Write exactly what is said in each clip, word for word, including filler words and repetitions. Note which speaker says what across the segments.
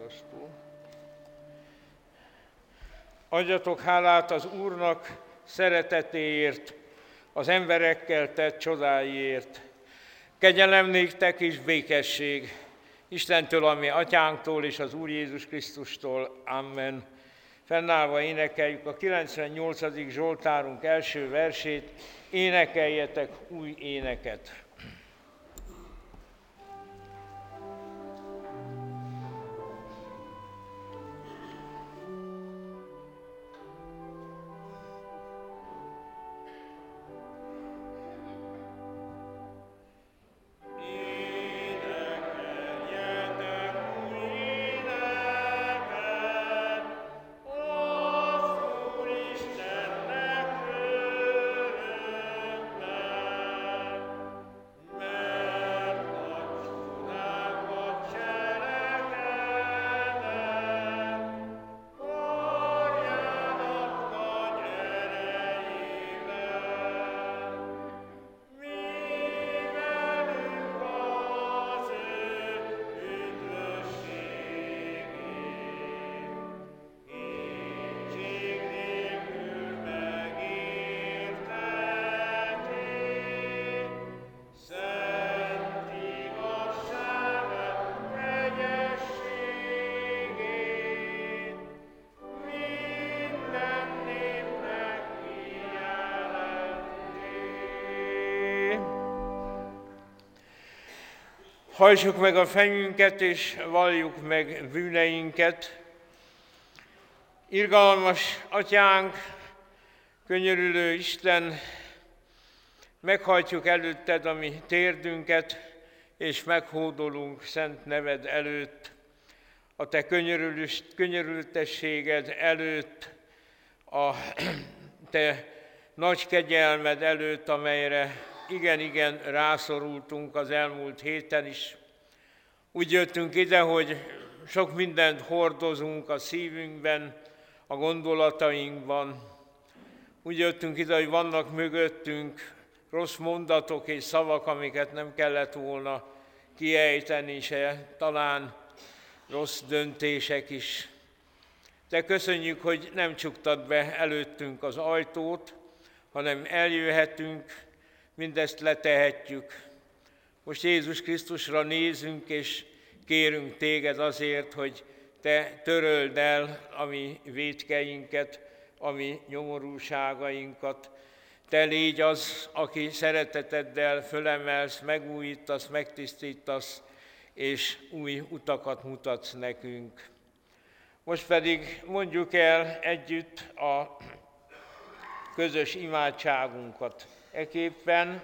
Speaker 1: Olvastuk. Adjatok hálát az Úrnak szeretetéért, az emberekkel tett csodáiért. Kegyelem néktek és békesség Istentől, a mi atyánktól és az Úr Jézus Krisztustól. Amen. Fennállva énekeljük a kilencvennyolcadik Zsoltárunk első versét, énekeljetek új éneket. Hajtsuk meg a fejünket, és valljuk meg bűneinket. Irgalmas Atyánk, könyörülő Isten, meghajtjuk előtted a mi térdünket, és meghódolunk szent neved előtt, a te könyörültességed előtt, a te nagy kegyelmed előtt, amelyre igen-igen rászorultunk az elmúlt héten is. Úgy jöttünk ide, hogy sok mindent hordozunk a szívünkben, a gondolatainkban. Úgy jöttünk ide, hogy vannak mögöttünk rossz mondatok és szavak, amiket nem kellett volna kiejteni se, talán rossz döntések is. De köszönjük, hogy nem csuktad be előttünk az ajtót, hanem eljöhetünk, mindezt letehetjük. Most Jézus Krisztusra nézünk, és kérünk téged azért, hogy te töröld el a mi vétkeinket, a mi nyomorúságainkat. Te légy az, aki szereteteddel fölemelsz, megújítasz, megtisztítasz, és új utakat mutatsz nekünk. Most pedig mondjuk el együtt a közös imádságunkat. Eképpen: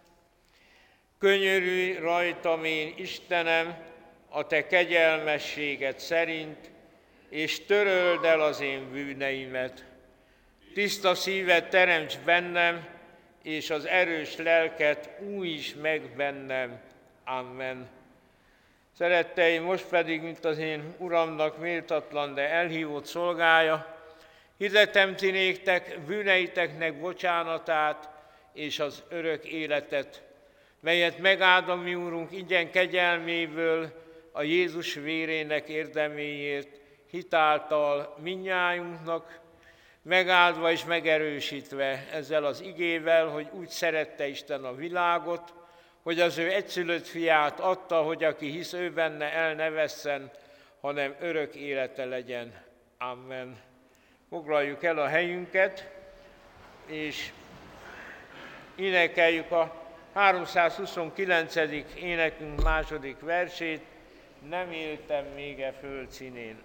Speaker 1: könyörülj rajtam én, Istenem, a te kegyelmességed szerint, és töröld el az én bűneimet. Tiszta szívet teremts bennem, és az erős lelket újíts meg bennem. Amen. Szeretteim, most pedig, mint az én Uramnak méltatlan, de elhívott szolgája, hirdetem ti néktek bűneiteknek bocsánatát és az örök életet, melyet megáld a mi Úrunk ingyen kegyelméből a Jézus vérének érdeméért, hitáltal mindnyájunknak, megáldva és megerősítve ezzel az igével, hogy úgy szerette Isten a világot, hogy az ő egyszülött fiát adta, hogy aki hisz ő benne, el ne vesszen, hanem örök élete legyen. Amen. Foglaljuk el a helyünket, és énekeljük a háromszázhuszonkilencedik énekünk második versét, nem éltem még e föld színén.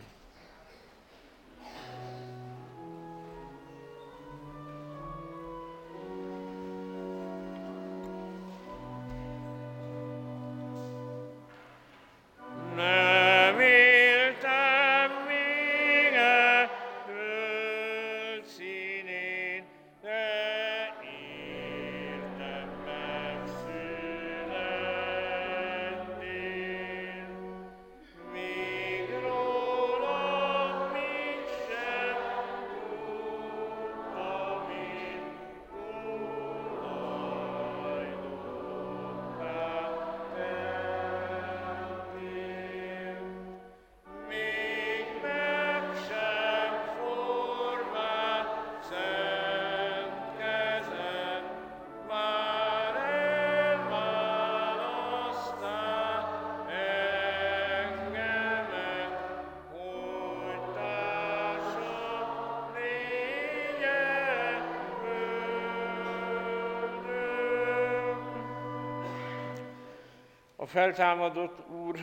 Speaker 2: Nem éltem még e föld színén, de értem megszületnél. Még rólam
Speaker 1: A feltámadott Úr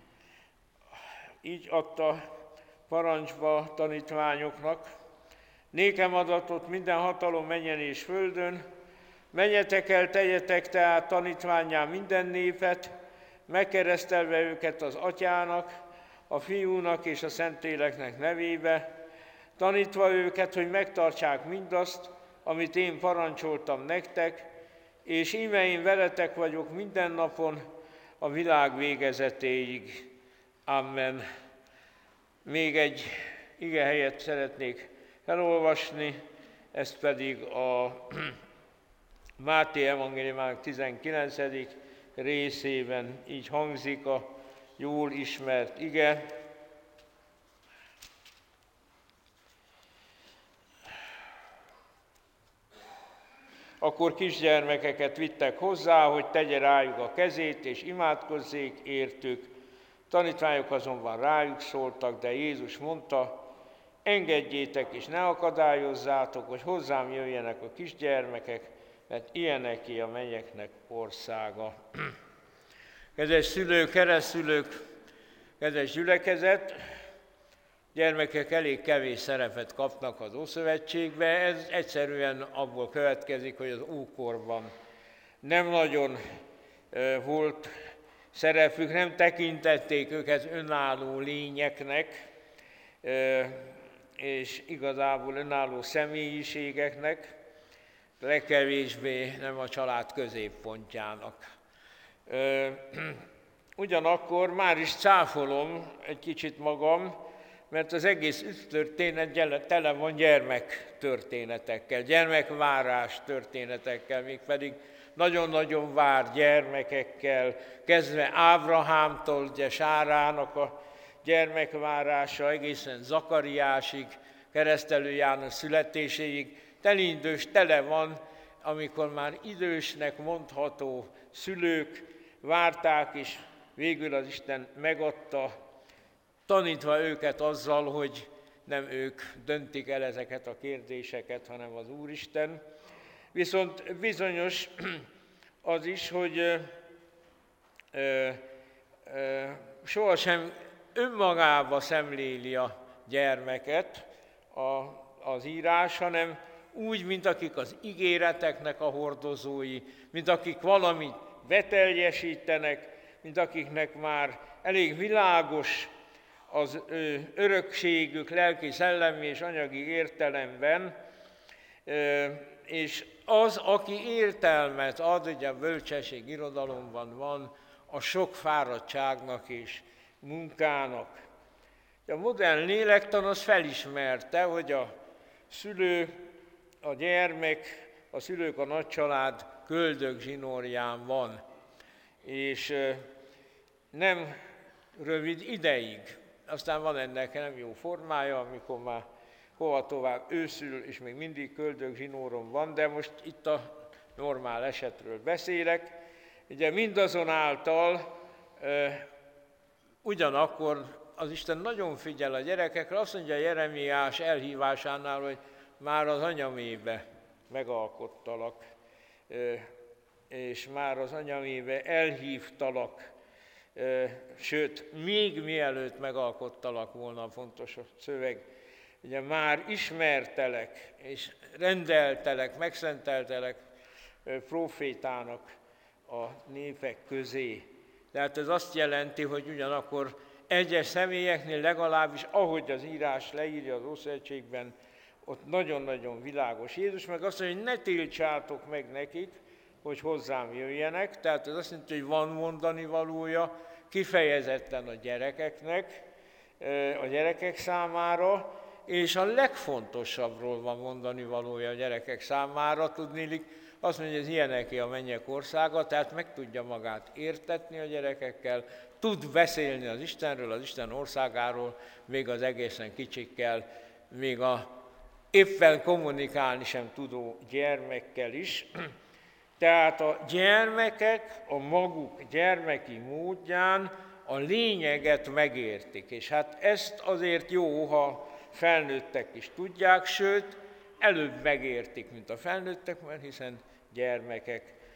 Speaker 1: így adta parancsba tanítványoknak: nékem adatot minden hatalom mennyen és földön, menjetek el, tegyetek tehát tanítvánnyá minden népet, megkeresztelve őket az Atyának, a Fiúnak és a Szentléleknek nevébe, tanítva őket, hogy megtartsák mindazt, amit én parancsoltam nektek, és íme én veletek vagyok minden napon a világ végezetéig. Amen. Még egy igehelyet szeretnék felolvasni, ez pedig a Máté evangéliumának tizenkilencedik részében így hangzik a jól ismert ige. Akkor kisgyermekeket vittek hozzá, hogy tegye rájuk a kezét, és imádkozzék értük. Tanítványok azonban rájuk szóltak, de Jézus mondta: engedjétek és ne akadályozzátok, hogy hozzám jöjjenek a kisgyermekek, mert ilyeneké a mennyeknek országa. Kedves szülők, keresztszülők, kedves gyülekezet, gyermekek elég kevés szerepet kapnak az Ószövetségbe, ez egyszerűen abból következik, hogy az ókorban nem nagyon e, volt szerepük, nem tekintették őket önálló lényeknek, e, és igazából önálló személyiségeknek, legkevésbé nem a család középpontjának. E, ugyanakkor már is cáfolom egy kicsit magam, mert az egész üdvtörténet tele van gyermektörténetekkel, gyermekvárás történetekkel, mégpedig nagyon-nagyon vár gyermekekkel, kezdve Ábrahámtól, ugye Sárának a gyermekvárása egészen Zakariásig, Keresztelő János születéséig, telindős tele van, amikor már idősnek mondható szülők várták, és végül az Isten megadta, tanítva őket azzal, hogy nem ők döntik el ezeket a kérdéseket, hanem az Úristen. Viszont bizonyos az is, hogy ö, ö, ö, sohasem önmagába szemléli a gyermeket a, az írás, hanem úgy, mint akik az ígéreteknek a hordozói, mint akik valamit beteljesítenek, mint akiknek már elég világos az ő örökségük lelki, szellemi és anyagi értelemben, és az, aki értelmet ad, ugye a bölcsesség irodalomban van, a sok fáradtságnak és munkának. A modern lélektan az felismerte, hogy a szülő, a gyermek, a szülők, a nagycsalád köldögzsinórján van, és nem rövid ideig. Aztán van ennek nem jó formája, amikor már hova tovább őszül, és még mindig köldögzsinóron van, de most itt a normál esetről beszélek. Ugye mindazonáltal e, ugyanakkor az Isten nagyon figyel a gyerekekre, azt mondja Jeremiás elhívásánál, hogy már az anyamébe megalkottalak, e, és már az anyamébe elhívtalak, sőt, még mielőtt megalkottalak volna, fontos a szöveg, ugye már ismertelek, és rendeltelek, megszenteltelek prófétának a népek közé. Tehát ez azt jelenti, hogy ugyanakkor egyes személyeknél legalábbis, ahogy az írás leírja az Ószövetségben, ott nagyon-nagyon világos. Jézus meg azt mondja, hogy ne tiltsátok meg nekik, hogy hozzám jöjjenek, tehát ez azt jelenti, hogy van mondani valója kifejezetten a gyerekeknek, a gyerekek számára, és a legfontosabbról van mondani valója a gyerekek számára, tudniillik, azt mondja, hogy ez ilyeneké a mennyek országa, tehát meg tudja magát értetni a gyerekekkel, tud beszélni az Istenről, az Isten országáról, még az egészen kicsikkel, még a éppen kommunikálni sem tudó gyermekkel is. Tehát a gyermekek a maguk gyermeki módján a lényeget megértik, és hát ezt azért jó, ha felnőttek is tudják, sőt, előbb megértik, mint a felnőttek, mert hiszen gyermekek.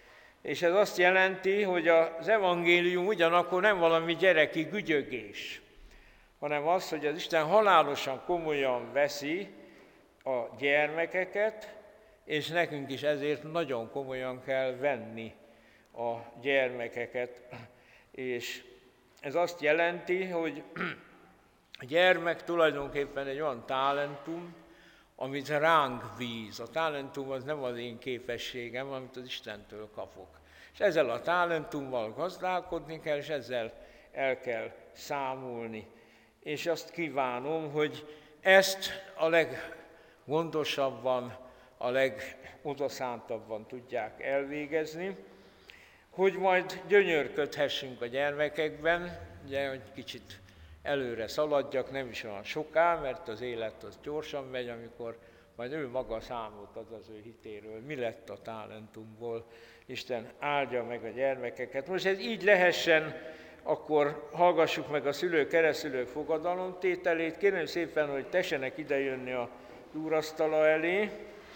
Speaker 1: És ez azt jelenti, hogy az evangélium ugyanakkor nem valami gyereki gügyögés, hanem az, hogy az Isten halálosan komolyan veszi a gyermekeket, és nekünk is ezért nagyon komolyan kell venni a gyermekeket. És ez azt jelenti, hogy a gyermek tulajdonképpen egy olyan talentum, amit ránk bíz. A talentum az nem az én képességem, amit az Istentől kapok. És ezzel a talentummal gazdálkodni kell, és ezzel el kell számolni. És azt kívánom, hogy ezt a leggondosabban, a legodaszántabban tudják elvégezni, hogy majd gyönyörködhessünk a gyermekekben, ugye, hogy kicsit előre szaladjak, nem is olyan soká, mert az élet az gyorsan megy, amikor majd ő maga számot ad az ő hitéről, mi lett a talentumból. Isten áldja meg a gyermekeket. Most ez így lehessen, akkor hallgassuk meg a szülők, keresztülők fogadalomtételét. Kérem szépen, hogy tessenek idejönni a úrasztala elé.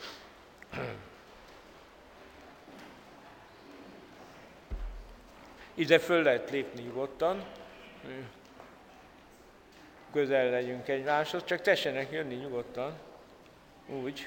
Speaker 1: Ide föl lehet lépni nyugodtan. Közel legyünk egymáshoz, csak tessenek jönni nyugodtan. Úgy.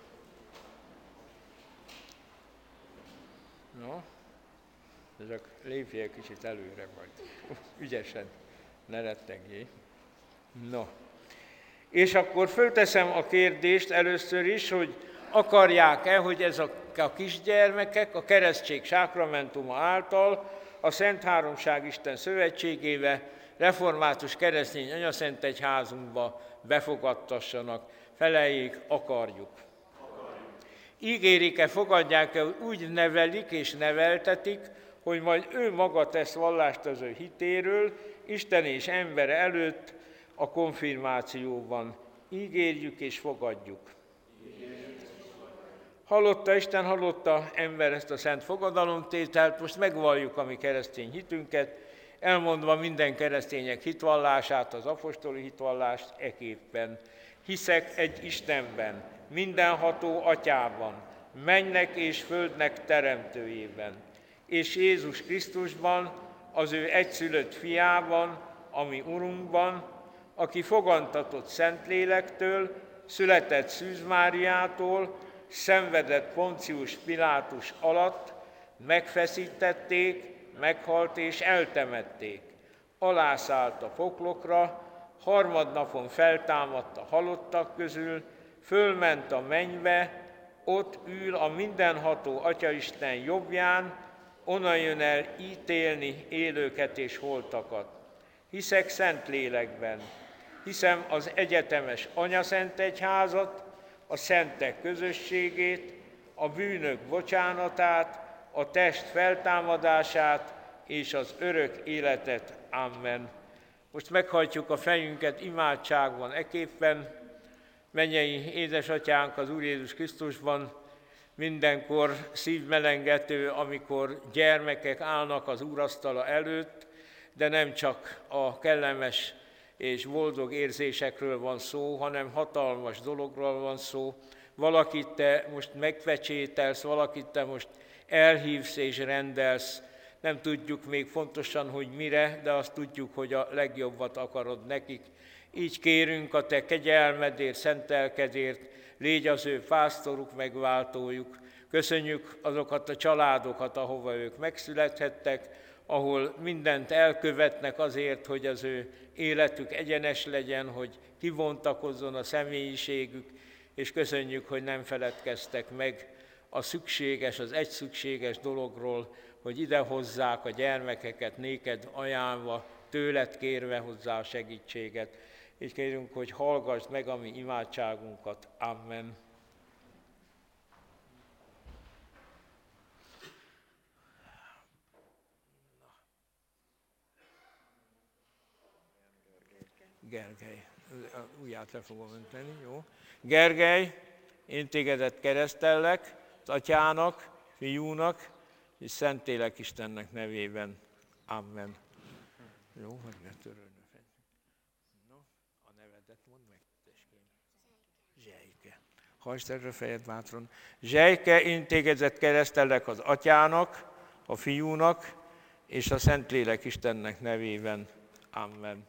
Speaker 1: No. Csak lépjél kicsit előre majd. Ügyesen, ne rettegjél. No. És akkor fölteszem a kérdést először is, hogy akarják-e, hogy ez a, a kisgyermekek a keresztség sákramentuma által a Szent Háromság Isten szövetségébe, református keresztény anyaszentegyházunkba befogadtassanak. Feleljék, akarjuk. Ígérik-e, fogadják-e, úgy nevelik és neveltetik, hogy majd ő maga tesz vallást az ő hitéről, Isten és ember előtt a konfirmációban. Ígérjük és fogadjuk. Hallotta Isten, hallotta ember ezt a szent fogadalomtételt, most megvalljuk a mi keresztény hitünket, elmondva minden keresztények hitvallását, az apostoli hitvallást eképpen. Hiszek egy Istenben, mindenható Atyában, mennek és földnek teremtőjében, és Jézus Krisztusban, az ő egyszülött fiában, ami Urunkban, aki fogantatott Szentlélektől, született Szűz Máriától, szenvedett Poncius Pilátus alatt, megfeszítették, meghalt és eltemették. Alászállt a poklokra, harmadnapon feltámadt a halottak közül, fölment a mennybe, ott ül a mindenható Atyaisten jobbján, onnan jön el ítélni élőket és holtakat. Hiszek Szentlélekben, hiszem az egyetemes anyaszentegyházat, a szentek közösségét, a bűnök bocsánatát, a test feltámadását és az örök életet. Amen. Most meghajtjuk a fejünket imádságban eképpen. Mennyei édesatyánk az Úr Jézus Krisztusban, mindenkor szívmelengető, amikor gyermekek állnak az úrasztala előtt, de nem csak a kellemes és boldog érzésekről van szó, hanem hatalmas dologról van szó. Valakit te most megpecsételsz, valakit te most elhívsz és rendelsz. Nem tudjuk még pontosan, hogy mire, de azt tudjuk, hogy a legjobbat akarod nekik. Így kérünk a te kegyelmedért, szentelkedért, légy az ő pásztoruk, megváltójuk. Köszönjük azokat a családokat, ahova ők megszülethettek, ahol mindent elkövetnek azért, hogy az ő életük egyenes legyen, hogy kibontakozzon a személyiségük, és köszönjük, hogy nem feledkeztek meg a szükséges, az egy szükséges dologról, hogy idehozzák a gyermekeket néked ajánlva, tőled kérve hozzá a segítséget. Így kérünk, hogy hallgassd meg a mi imádságunkat. Amen. Gergely, ujját le fogom önteni, jó? Gergely, én tégedet keresztellek, az Atyának, Fiúnak, és Szentlélek Istennek nevében. Amen. Jó, hogy ne törölne fel. No, a nevedet mondd meg, teském. Zsejke. Hajtsd erre a fejed bátran. Zsejke, én tégedet keresztellek az Atyának, a Fiúnak és a Szentlélek Istennek nevében. Amen.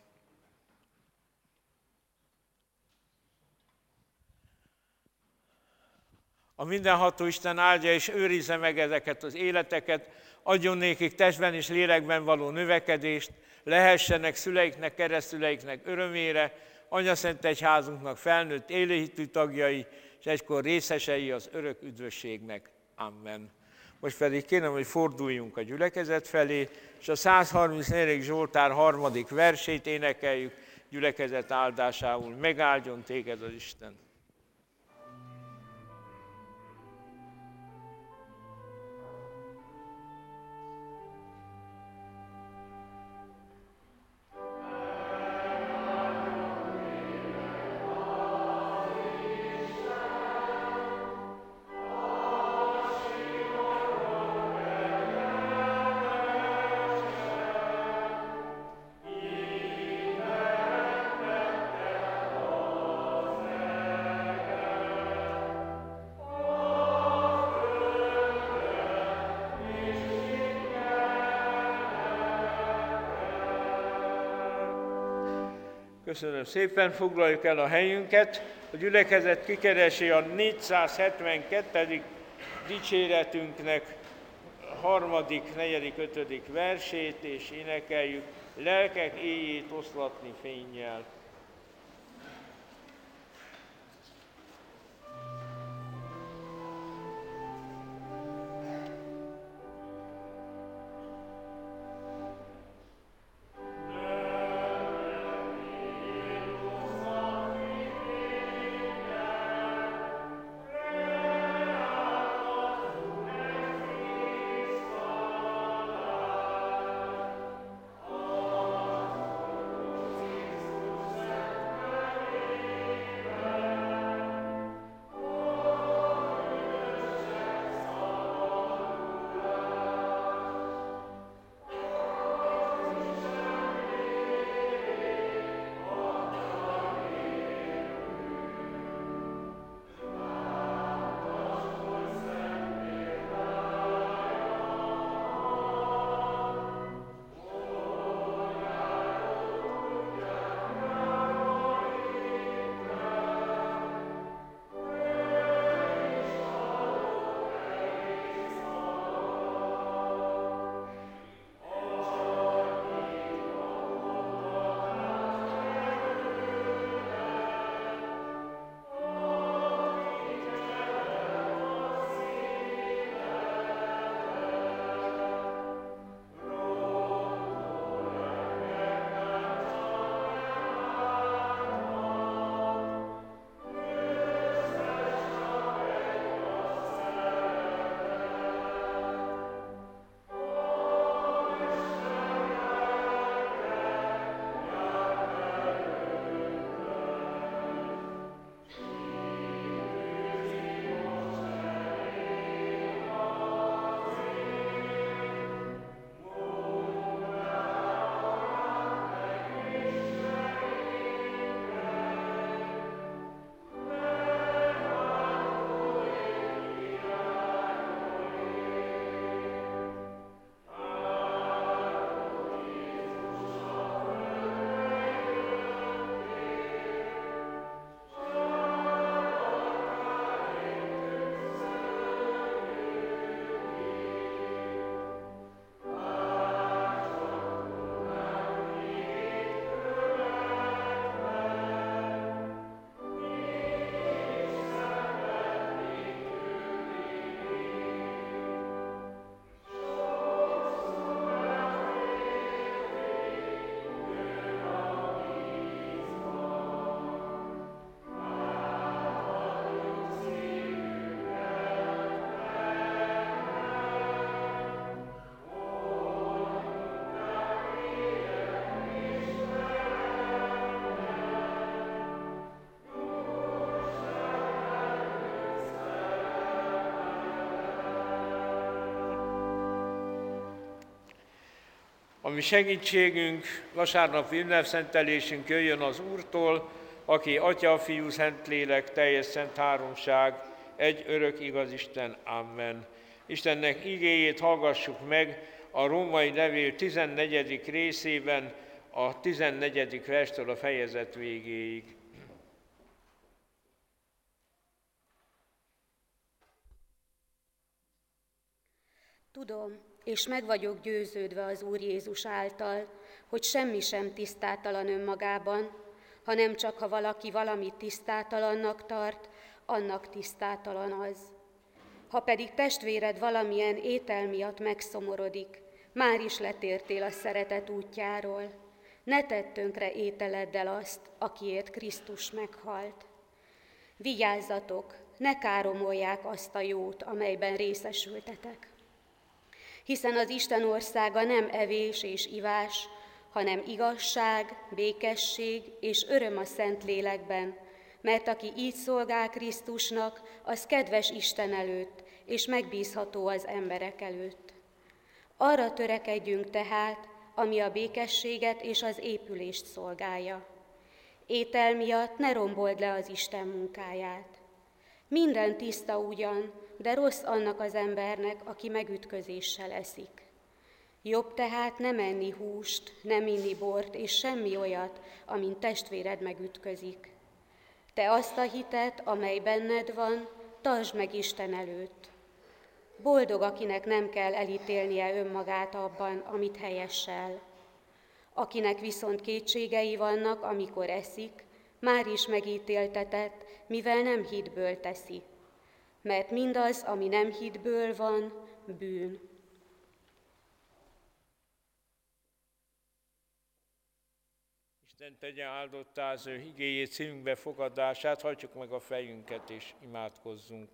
Speaker 1: A mindenható Isten áldja és őrizze meg ezeket az életeket, adjon nékik testben és lélekben való növekedést, lehessenek szüleiknek, keresztüleiknek örömére, Anyaszent Egyházunknak felnőtt élőhitű tagjai, és egykor részesei az örök üdvösségnek. Amen. Most pedig kérem, hogy forduljunk a gyülekezet felé, és a százharmincnegyedik Zsoltár harmadik versét énekeljük gyülekezet áldásául. Megáldjon téged az Isten! Köszönöm szépen, foglaljuk el a helyünket. A gyülekezet kikeresi a négyszázhetvenkettedik dicséretünknek harmadik, negyedik, ötödik versét, és énekeljük lelkek éjjét oszlatni fénnyel. A mi segítségünk, vasárnapi ünnepszentelésünk jöjjön az Úrtól, aki Atya, Fiú, Szentlélek, teljes szent háromság, egy örök igaz Isten. Amen. Istennek igéjét hallgassuk meg a római levél tizennegyedik részében, a tizennegyedik verstől a fejezet végéig.
Speaker 3: Tudom, és meg vagyok győződve az Úr Jézus által, hogy semmi sem tisztátalan önmagában, hanem csak ha valaki valamit tisztátalannak tart, annak tisztátalan az. Ha pedig testvéred valamilyen étel miatt megszomorodik, már is letértél a szeretet útjáról. Ne tedd tönkre ételeddel azt, akiért Krisztus meghalt. Vigyázzatok, ne káromolják azt a jót, amelyben részesültetek. Hiszen az Isten országa nem evés és ivás, hanem igazság, békesség és öröm a Szentlélekben, mert aki így szolgál Krisztusnak, az kedves Isten előtt, és megbízható az emberek előtt. Arra törekedjünk tehát, ami a békességet és az épülést szolgálja. Étel miatt ne rombold le az Isten munkáját. Minden tiszta ugyan, de rossz annak az embernek, aki megütközéssel eszik. Jobb tehát nem enni húst, nem inni bort és semmi olyat, amin testvéred megütközik. Te azt a hitet, amely benned van, tartsd meg Isten előtt. Boldog, akinek nem kell elítélnie önmagát abban, amit helyessel. Akinek viszont kétségei vannak, amikor eszik, már is megítéltetett, mivel nem hitből teszi. Mert mindaz, ami nem hitből van, bűn.
Speaker 1: Isten tegye áldottá az ő igéjét, szívünkbe fogadását, hajtsuk meg a fejünket és imádkozzunk.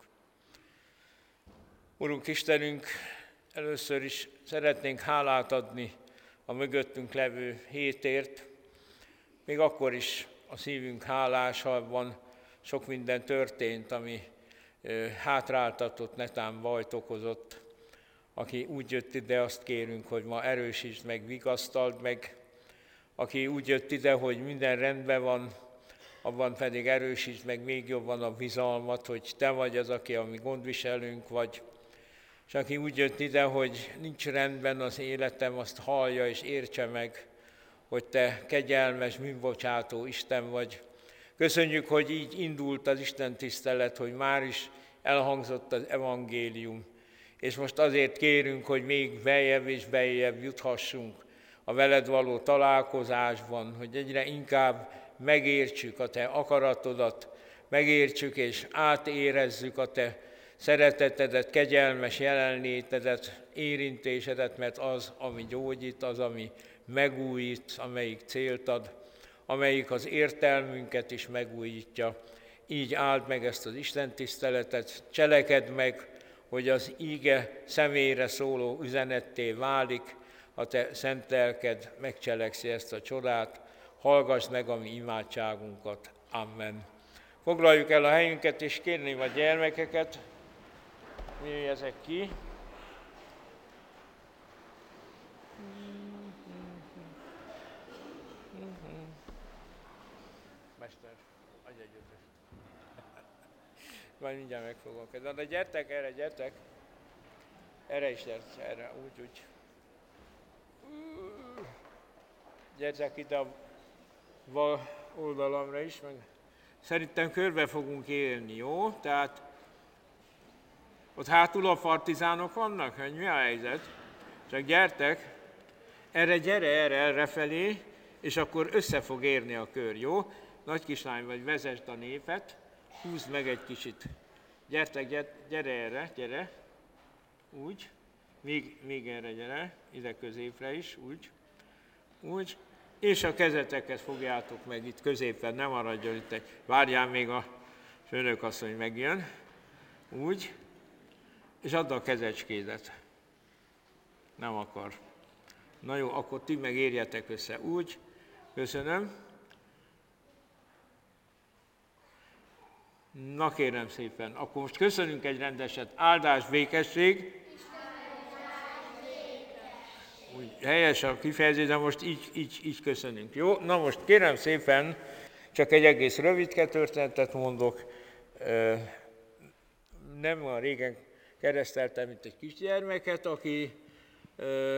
Speaker 1: Urunk Istenünk, először is szeretnénk hálát adni a mögöttünk levő hétért, még akkor is a szívünk hálás, ha van sok minden történt, ami hátráltatott, netán bajt okozott. Aki úgy jött ide, azt kérünk, hogy ma erősítsd meg, vigasztald meg. Aki úgy jött ide, hogy minden rendben van, abban pedig erősítsd meg még jobban a bizalmat, hogy te vagy az, aki a mi gondviselőnk vagy. És aki úgy jött ide, hogy nincs rendben az életem, azt hallja és értse meg, hogy te kegyelmes, bűnbocsátó Isten vagy. Köszönjük, hogy így indult az Isten tisztelet, hogy már is elhangzott az evangélium. És most azért kérünk, hogy még beljebb és beljebb juthassunk a veled való találkozásban, hogy egyre inkább megértsük a te akaratodat, megértsük és átérezzük a te szeretetedet, kegyelmes jelenlétedet, érintésedet, mert az, ami gyógyít, az, ami megújít, amelyik célt ad, amelyik az értelmünket is megújítja. Így áld meg ezt az Isten tiszteletet, cselekedd meg, hogy az íge személyre szóló üzenetté válik, a te szent lelked megcselekszi ezt a csodát, hallgass meg a mi imádságunkat. Amen. Foglaljuk el a helyünket, és kérném a gyermekeket, jöjjenek ki. Mester, adj egy ötöst. Majd mindjárt megfogok. De gyertek erre, gyertek. Erre is gyertek, erre, úgy, úgy. Gyertek ide a bal oldalamra is, meg szerintem körbe fogunk élni, jó? Tehát ott hátul a partizánok vannak, hogy mi a helyzet? Csak gyertek, erre gyere, erre, errefelé, és akkor össze fog érni a kör, jó? Nagy kislány vagy, vezesd a népet, húzd meg egy kicsit. Gyertek, gyere, gyere erre, gyere, úgy, még, még erre gyere, ide középre is, úgy, úgy, és a kezeteket fogjátok meg itt középen, nem maradjon itt egy, várjál még a főnökasszony megjön, úgy, és add a kezecskédet. Nem akar. Na jó, akkor ti meg érjetek össze. Úgy, köszönöm. Na kérem szépen, akkor most köszönünk egy rendeset. Áldás, békesség. Úgy helyes a kifejezés, de most így, így, így köszönünk. Jó? Na most kérem szépen, csak egy egész rövidke történetet mondok. Nem a régen kereszteltem itt egy kisgyermeket, aki ö,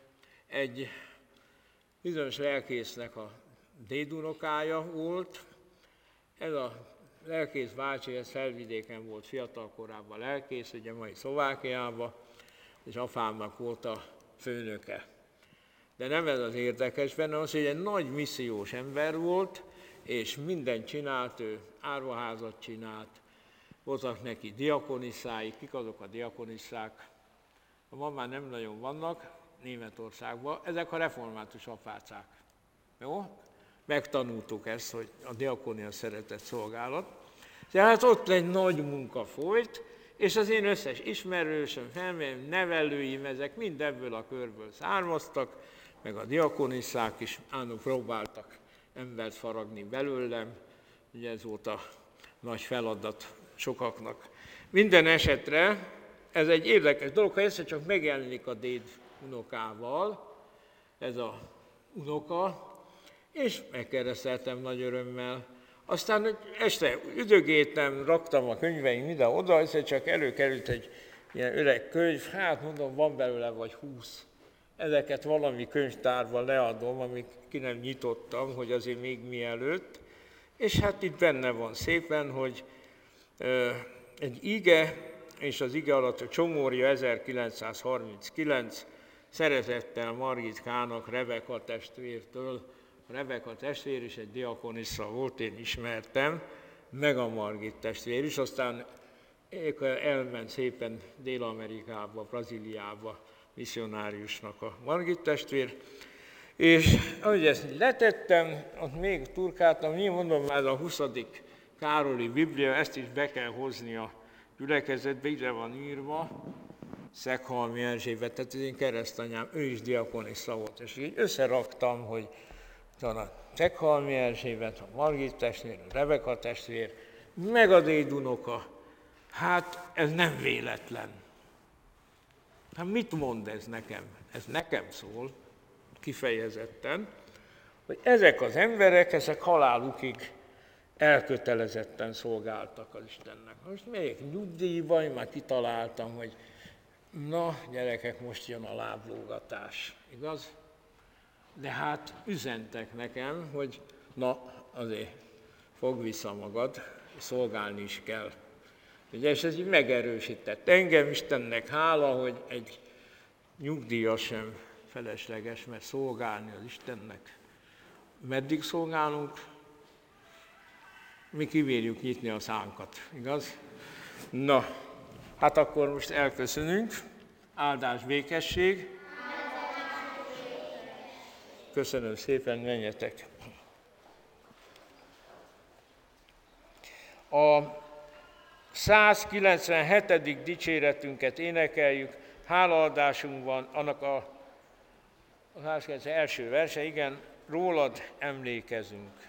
Speaker 1: egy bizonyos lelkésznek a dédunokája volt. Ez a lelkész bácsi, ez Felvidéken volt fiatal korában lelkész, ugye mai Szlovákiában, és apámnak volt a főnöke. De nem ez az érdekes benne, az, hogy egy nagy missziós ember volt, és mindent csinált, ő árvaházat csinált, voltak neki diakonisszái. Kik azok a diakonisszák? Ma már nem nagyon vannak Németországban, ezek a református apácák. Jó? Megtanultuk ezt, hogy a diakonia szeretett szolgálat. Tehát ott egy nagy munka folyt, és az én összes ismerősöm, felmerőm, nevelőim, ezek mind ebből a körből származtak, meg a diakonisszák is állunk próbáltak embert faragni belőlem, ugye ez volt a nagy feladat sokaknak. Minden esetre ez egy érdekes dolog, ha egyszer csak megjelenik a déd unokával, ez a unoka, és megkereszteltem nagy örömmel. Aztán este üdögéltem, raktam a könyveim ide-oda, egyszer csak előkerült egy ilyen öreg könyv, hát mondom, van belőle vagy húsz. Ezeket valami könyvtárban leadom, amit ki nem nyitottam, hogy azért még mielőtt. És hát itt benne van szépen, hogy ö, egy ige, és az ige alatt a Csomória ezerkilencszázharminckilenc, szeretettel Margitkának, Rebeka testvértől. A Rebeka testvér is egy diakonissza volt, én ismertem, meg a Margit testvér is, aztán elment szépen Dél-Amerikába, Brazíliába misszionáriusnak a Margit testvér. És ahogy ezt letettem, ott még turkáltam, én mondom, már a huszadik Károli Biblia, ezt is be kell hozni a gyülekezetbe, ide van írva, Szekhalmi Erzsébet, tehát az én keresztanyám, ő is diakonissza volt, és így összeraktam, hogy a Szekhalmi Erzsébet, a Margit testvér, a Rebeka testvér, meg a dédunoka. Hát ez nem véletlen. Hát mit mond ez nekem? Ez nekem szól, kifejezetten, hogy ezek az emberek, ezek halálukig elkötelezetten szolgáltak az Istennek. Most melyik nyugdíjban, én már kitaláltam, hogy na, gyerekek, most jön a láblógatás, igaz? De hát üzentek nekem, hogy na, azért fogd vissza magad, szolgálni is kell. Ugye, és ez így megerősített engem, Istennek hála, hogy egy nyugdíjas sem felesleges, mert szolgálni az Istennek. Meddig szolgálunk? Mi kibírjuk nyitni a szánkat, igaz? Na, hát akkor most elköszönünk. Áldás, békesség. Köszönöm szépen, menjetek. A százkilencvenhetedik dicséretünket énekeljük, hálaadásunkban, annak a, a százkilencven első verse, igen, rólad emlékezünk.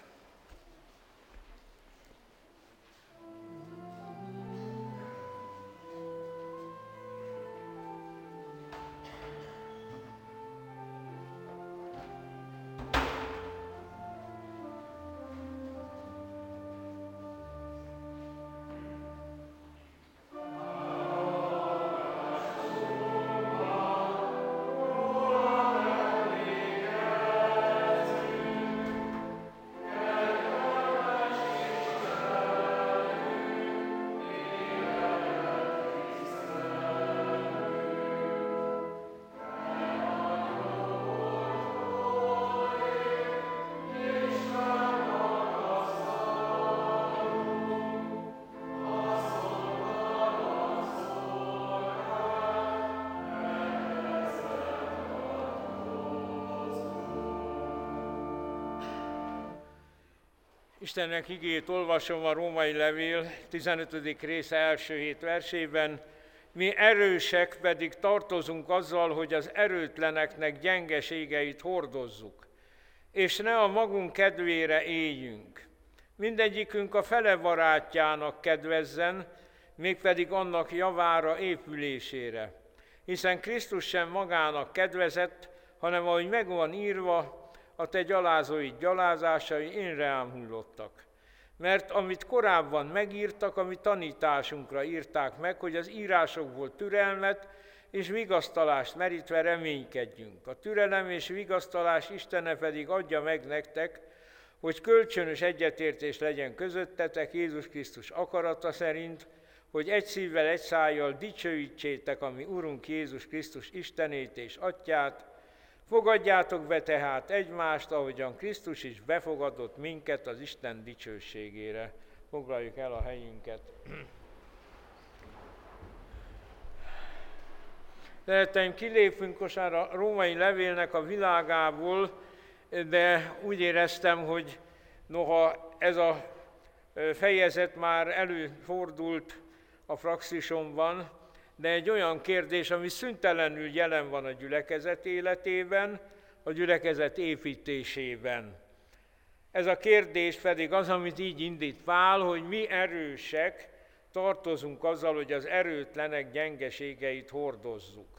Speaker 1: Istennek igét olvasom a római levél tizenötödik része első hét versében. Mi erősek pedig tartozunk azzal, hogy az erőtleneknek gyengeségeit hordozzuk, és ne a magunk kedvére éljünk. Mindegyikünk a fele barátjának kedvezzen, mégpedig annak javára, épülésére. Hiszen Krisztus sem magának kedvezett, hanem ahogy meg van írva, a te gyalázóid gyalázásai én rám hullottak. Mert amit korábban megírtak, amit tanításunkra írták meg, hogy az írásokból türelmet és vigasztalást merítve reménykedjünk. A türelem és vigasztalás Istene pedig adja meg nektek, hogy kölcsönös egyetértés legyen közöttetek Jézus Krisztus akarata szerint, hogy egy szívvel, egy szájjal dicsőítsétek a mi Urunk Jézus Krisztus Istenét és Atyát, fogadjátok be tehát egymást, ahogyan Krisztus is befogadott minket az Isten dicsőségére. Foglaljuk el a helyünket. Szereteim, kilépünk most már a római levélnek a világából, de úgy éreztem, hogy noha ez a fejezet már előfordult a praxisomban, de egy olyan kérdés, ami szüntelenül jelen van a gyülekezet életében, a gyülekezet építésében. Ez a kérdés pedig az, amit így indít Pál, hogy mi erősek tartozunk azzal, hogy az erőtlenek gyengeségeit hordozzuk.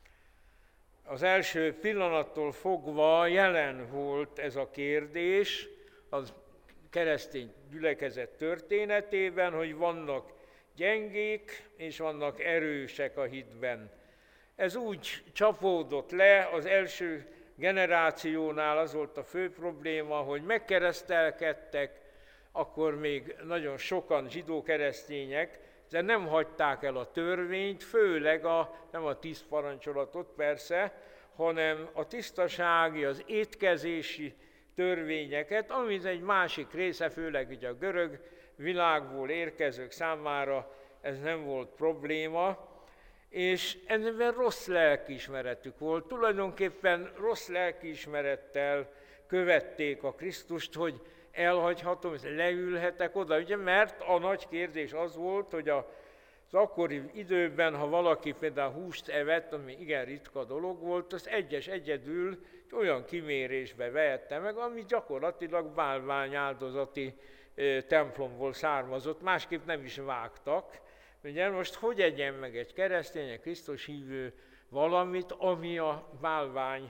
Speaker 1: Az első pillanattól fogva jelen volt ez a kérdés a keresztény gyülekezet történetében, hogy vannak gyengék és vannak erősek a hitben. Ez úgy csapódott le, az első generációnál az volt a fő probléma, hogy megkeresztelkedtek, akkor még nagyon sokan zsidó-keresztények, de nem hagyták el a törvényt, főleg a, nem a tíz parancsolatot persze, hanem a tisztasági, az étkezési törvényeket, amit egy másik része, főleg ugye a görög világból érkezők számára ez nem volt probléma, és ennek rossz lelkiismeretük volt. Tulajdonképpen rossz lelkiismerettel követték a Krisztust, hogy elhagyhatom, leülhetek oda, ugye, mert a nagy kérdés az volt, hogy az akkori időben, ha valaki például húst evett, ami igen ritka dolog volt, az egyes egyedül olyan kimérésbe vehette meg, ami gyakorlatilag bálványáldozati templomból származott, másképp nem is vágtak. Ugye most hogy egyen meg egy keresztény, egy Krisztus hívő valamit, ami a bálvány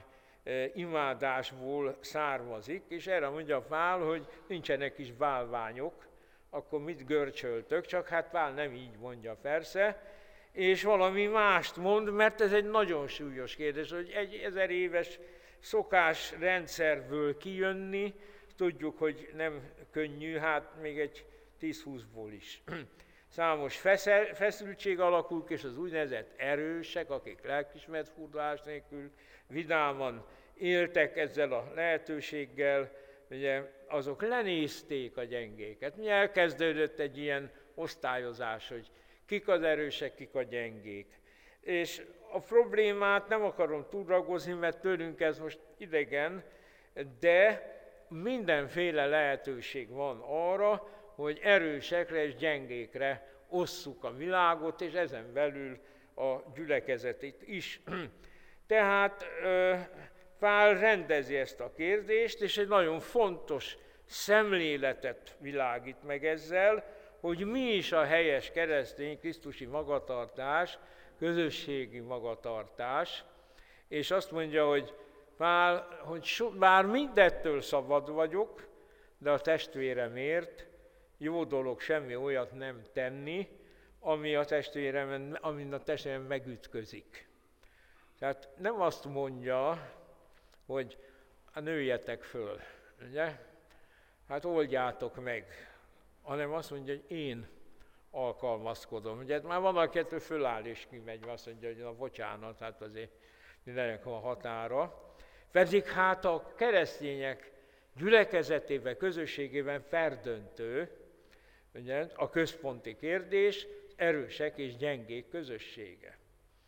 Speaker 1: imádásból származik, és erre mondja Pál, hogy nincsenek is bálványok, akkor mit görcsöltök, csak hát Pál nem így mondja persze, és valami mást mond, mert ez egy nagyon súlyos kérdés, hogy egy ezer éves szokásrendszerből kijönni, tudjuk, hogy nem könnyű, hát még egy tíz-húszból is. Számos feszültség alakul, és az úgynevezett erősek, akik lelkiismeret furdalás nélkül vidáman éltek ezzel a lehetőséggel, ugye azok lenézték a gyengéket. Mi elkezdődött egy ilyen osztályozás, hogy kik az erősek, kik a gyengék. És a problémát nem akarom túlragozni, mert tőlünk ez most idegen, de mindenféle lehetőség van arra, hogy erősekre és gyengékre osszuk a világot, és ezen belül a gyülekezetét is. Tehát Pál rendezi ezt a kérdést, és egy nagyon fontos szemléletet világít meg ezzel, hogy mi is a helyes keresztény krisztusi magatartás, közösségi magatartás, és azt mondja, hogy Pál, hogy so, bár mindettől szabad vagyok, de a testvéremért jó dolog semmi olyat nem tenni, ami a testvéremen, amin a testvérem megütközik. Tehát nem azt mondja, hogy nőjetek föl, ugye? Hát oldjátok meg, hanem azt mondja, hogy én alkalmazkodom. Ugye már van, akitől föláll és kimegy, azt mondja, hogy na bocsánat, hát azért mindenek a határa. Pedig hát a keresztények gyülekezetében, közösségében perdöntő, ugye, a központi kérdés, erősek és gyengék közössége.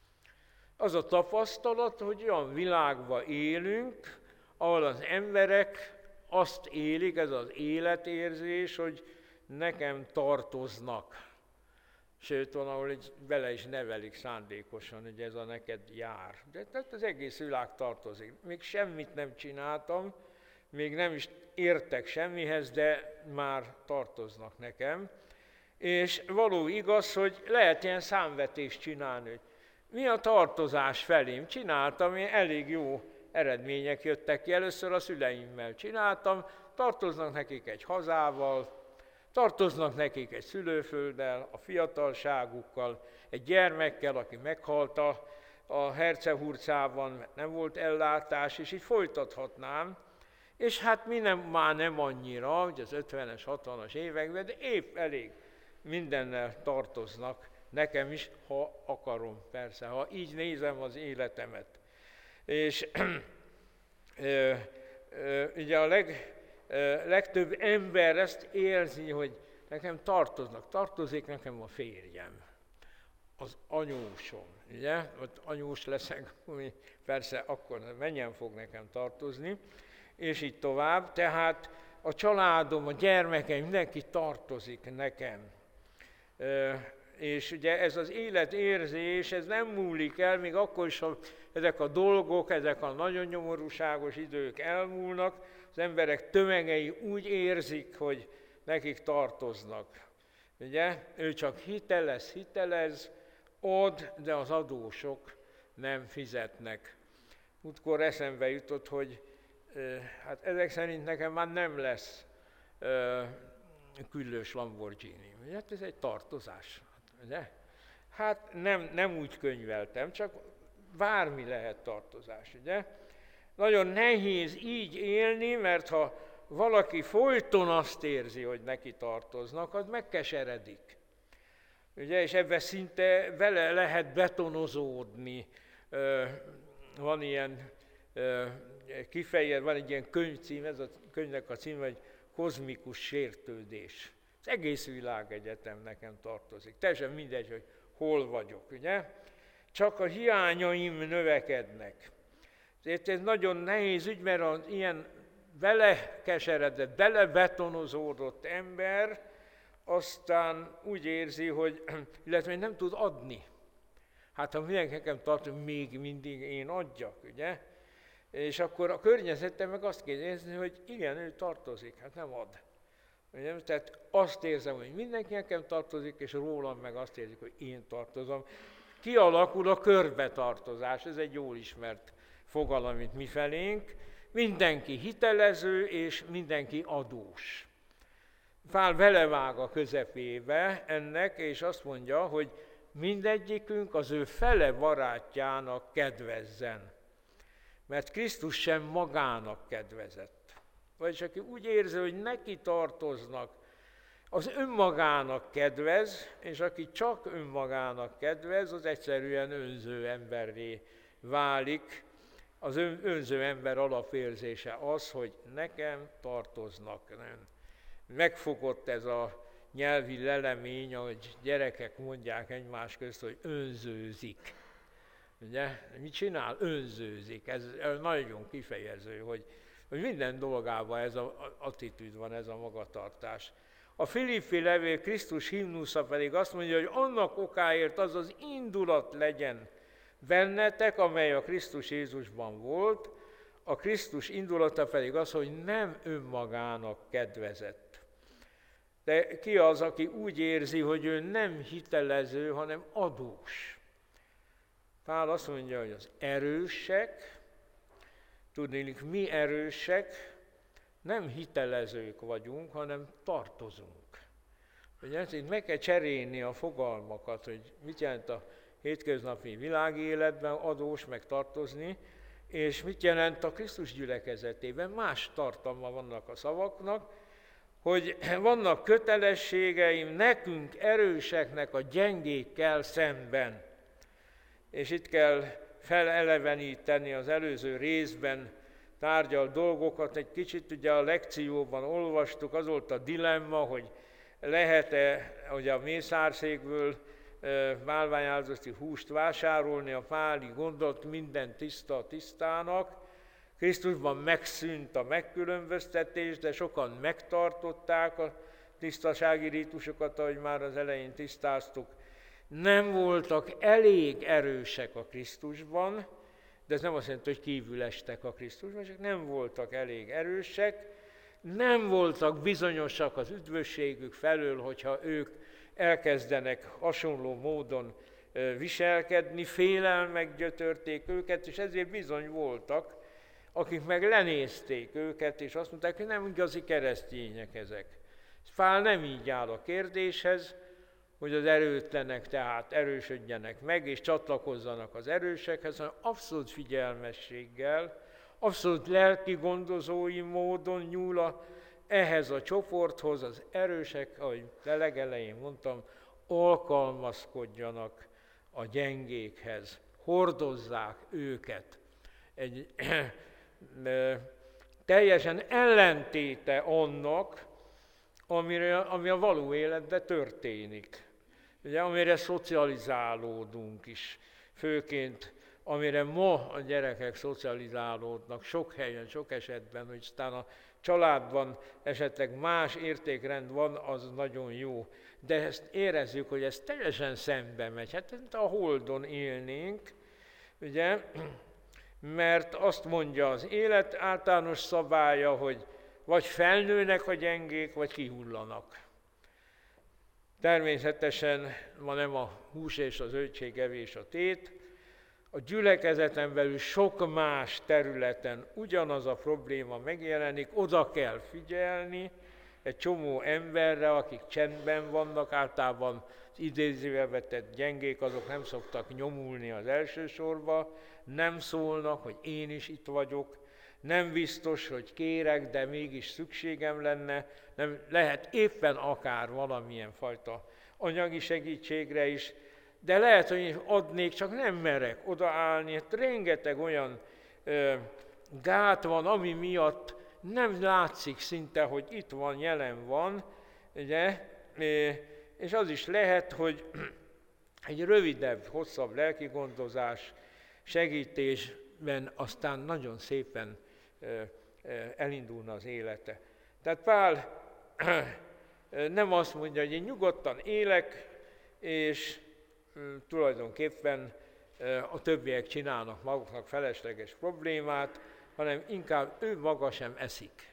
Speaker 1: Az a tapasztalat, hogy olyan világban élünk, ahol az emberek azt élik, ez az életérzés, hogy nekem tartoznak. Sőt, van, ahol egy bele is nevelik szándékosan, hogy ez a neked jár. De tehát az egész világ tartozik. Még semmit nem csináltam, még nem is értek semmihez, de már tartoznak nekem. És való igaz, hogy lehet ilyen számvetést csinálni, hogy mi a tartozás felém. Csináltam, én elég jó eredmények jöttek ki. Először a szüleimmel csináltam, tartoznak nekik egy hazával, Tartoznak nekik egy szülőfölddel, a fiatalságukkal, egy gyermekkel, aki meghalt a, a Hercehurcában, mert nem volt ellátás, és így folytathatnám. És hát mi nem, már nem annyira, hogy az ötvenes, hatvanas években, de épp elég mindennel tartoznak nekem is, ha akarom, persze, ha így nézem az életemet. És ö, ö, ugye a leg, ö, legtöbb ember ezt érzi, hogy nekem tartoznak, tartozik nekem a férjem, az anyósom, ugye, ott anyós leszek, persze akkor mennyien fog nekem tartozni, és így tovább, tehát a családom, a gyermekeim, mindenki tartozik nekem. E, és ugye ez az életérzés, ez nem múlik el, még akkor is, ha ezek a dolgok, ezek a nagyon nyomorúságos idők elmúlnak, az emberek tömegei úgy érzik, hogy nekik tartoznak. Ugye? Ő csak hitelez, hitelez, ad, de az adósok nem fizetnek. Útkor eszembe jutott, hogy hát ezek szerint nekem már nem lesz uh, küllős Lamborghini. Hát ez egy tartozás. Ugye? Hát nem, nem úgy könyveltem, csak bármi lehet tartozás. Ugye? Nagyon nehéz így élni, mert ha valaki folyton azt érzi, hogy neki tartoznak, az megkeseredik. Ugye? És ebben szinte vele lehet betonozódni. Uh, van ilyen uh, kifejezés, van egy ilyen könyvcím, ez a könyvnek a címe, hogy kozmikus sértődés. Az egész világegyetem nekem tartozik. Teljesen mindegy, hogy hol vagyok, ugye? Csak a hiányaim növekednek. Ezért ez nagyon nehéz ügy, mert az ilyen belekeseredett, belebetonozódott ember aztán úgy érzi, hogy, illetve nem tud adni. Hát ha mindenki nekem tartom, még mindig én adjak, ugye? És akkor a környezetem meg azt kérdezni, hogy igen, ő tartozik, hát nem ad. Ugye? Tehát azt érzem, hogy mindenki nekem tartozik, és rólam meg azt érzik, hogy én tartozom. Kialakul a körbetartozás, ez egy jól ismert fogalom itt mifelénk. Mindenki hitelező, és mindenki adós. Pál belevág a közepébe ennek, és azt mondja, hogy mindegyikünk az ő fele barátjának kedvezzen. Mert Krisztus sem magának kedvezett. Vagyis aki úgy érzi, hogy neki tartoznak, az önmagának kedvez, és aki csak önmagának kedvez, az egyszerűen önző emberré válik. Az ön, önző ember alapérzése az, hogy nekem tartoznak. Nem. Megfogott ez a nyelvi lelemény, ahogy gyerekek mondják egymás közt, hogy önzőzik. Ugye? Mit csinál? Önzőzik. Ez nagyon kifejező, hogy, hogy minden dolgában ez az attitűd van, ez a magatartás. A Filippi levél Krisztus himnusza pedig azt mondja, hogy annak okáért az az indulat legyen bennetek, amely a Krisztus Jézusban volt, a Krisztus indulata pedig az, hogy nem önmagának kedvezett. De ki az, aki úgy érzi, hogy ő nem hitelező, hanem adós? Pál azt mondja, hogy az erősek, tudnélik, mi erősek, nem hitelezők vagyunk, hanem tartozunk. Ugye itt meg kell cserélni a fogalmakat, hogy mit jelent a hétköznapi világéletben adós, meg tartozni, és mit jelent a Krisztus gyülekezetében. Más tartalma vannak a szavaknak, hogy vannak kötelességeim nekünk erőseknek a gyengékkel szemben. És itt kell feleleveníteni az előző részben tárgyalt dolgokat. Egy kicsit ugye a lekcióban olvastuk, az volt a dilemma, hogy lehet-e ugye a mészárszékből bálványáldozati húst vásárolni, a Páli gondolt, minden tiszta a tisztának. Krisztusban megszűnt a megkülönböztetés, de sokan megtartották a tisztasági rítusokat, ahogy már az elején tisztáztuk. Nem voltak elég erősek a Krisztusban, de ez nem azt jelenti, hogy kívül estek a Krisztusban, csak nem voltak elég erősek, nem voltak bizonyosak az üdvösségük felől, hogyha ők elkezdenek hasonló módon viselkedni, félelmek gyötörték őket, és ezért bizony voltak, akik meg lenézték őket, és azt mondták, hogy nem igazi keresztények ezek. Pál nem így áll a kérdéshez, hogy az erőtlenek tehát erősödjenek meg, és csatlakozzanak az erősekhez, hanem abszolút figyelmességgel, abszolút lelki gondozói módon nyúl a, ehhez a csoporthoz, az erősek, ahogy a legelején mondtam, alkalmazkodjanak a gyengékhez, hordozzák őket. Egy teljesen ellentéte annak, amire, ami a való életben történik. Ugye, amire szocializálódunk is, főként amire ma a gyerekek szocializálódnak sok helyen, sok esetben, hogy aztán a családban esetleg más értékrend van, az nagyon jó. De ezt érezzük, hogy ez teljesen szembe megy. Hát a Holdon élnénk, ugye, mert azt mondja az élet általános szabálya, hogy vagy felnőnek a gyengék, vagy kihullanak. Természetesen ma nem a hús és az zöldségevés a tét, a gyülekezeten belül sok más területen ugyanaz a probléma megjelenik, oda kell figyelni egy csomó emberre, akik csendben vannak, általában az idézővel vetett gyengék, azok nem szoktak nyomulni az első sorba, nem szólnak, hogy én is itt vagyok, nem biztos, hogy kérek, de mégis szükségem lenne, nem, lehet éppen akár valamilyen fajta anyagi segítségre is, de lehet, hogy adnék, csak nem merek odaállni. Hát rengeteg olyan ö, gát van, ami miatt nem látszik szinte, hogy itt van, jelen van, ugye? És az is lehet, hogy egy rövidebb, hosszabb lelkigondozás, segítésben aztán nagyon szépen elindulna az élete. Tehát Pál nem azt mondja, hogy én nyugodtan élek, és tulajdonképpen a többiek csinálnak maguknak felesleges problémát, hanem inkább ő maga sem eszik.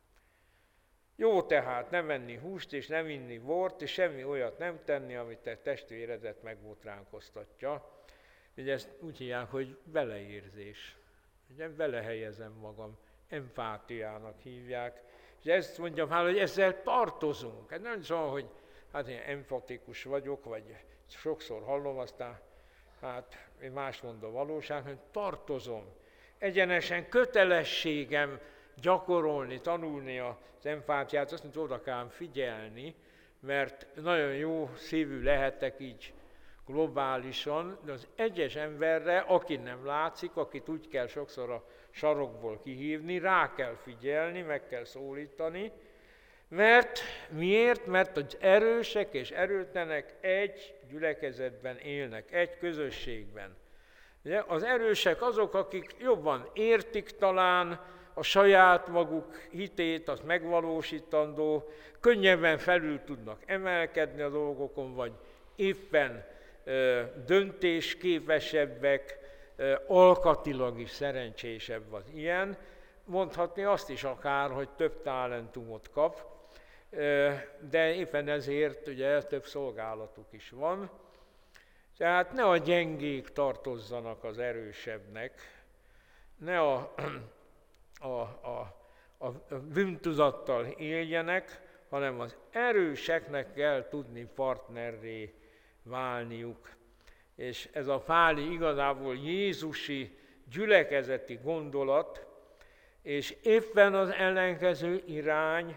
Speaker 1: Jó tehát nem enni húst és nem inni bort, és semmi olyat nem tenni, amit te testvéredet megbotránkoztatja. Ugye ezt úgy hívják, hogy beleérzés. Ugye belehelyezem magam, empátiának hívják. És ezt mondjam hát, hogy ezzel tartozunk. Ez nem szóval, hogy hát én empatikus vagyok, vagy sokszor hallom, aztán hát én más mondom a valóság, hogy tartozom. Egyenesen kötelességem gyakorolni, tanulni az empátiát, azt mondja, oda kell figyelni, mert nagyon jó szívű lehetek így globálisan, de az egyes emberre, aki nem látszik, akit úgy kell sokszor a sarokból kihívni, rá kell figyelni, meg kell szólítani, mert miért? Mert az erősek és erőtlenek egy gyülekezetben élnek, egy közösségben. Ugye? Az erősek azok, akik jobban értik talán a saját maguk hitét, az megvalósítandó, könnyebben felül tudnak emelkedni a dolgokon, vagy éppen ö, döntésképesebbek, ö, alkatilag is szerencsésebb az ilyen. Mondhatni azt is akár, hogy több talentumot kap, ö, de éppen ezért ugye több szolgálatuk is van. Tehát ne a gyengék tartozzanak az erősebbnek, ne a, a, a, a bűntudattal éljenek, hanem az erőseknek kell tudni partnerré válniuk. És ez a páli igazából jézusi gyülekezeti gondolat, és éppen az ellenkező irány,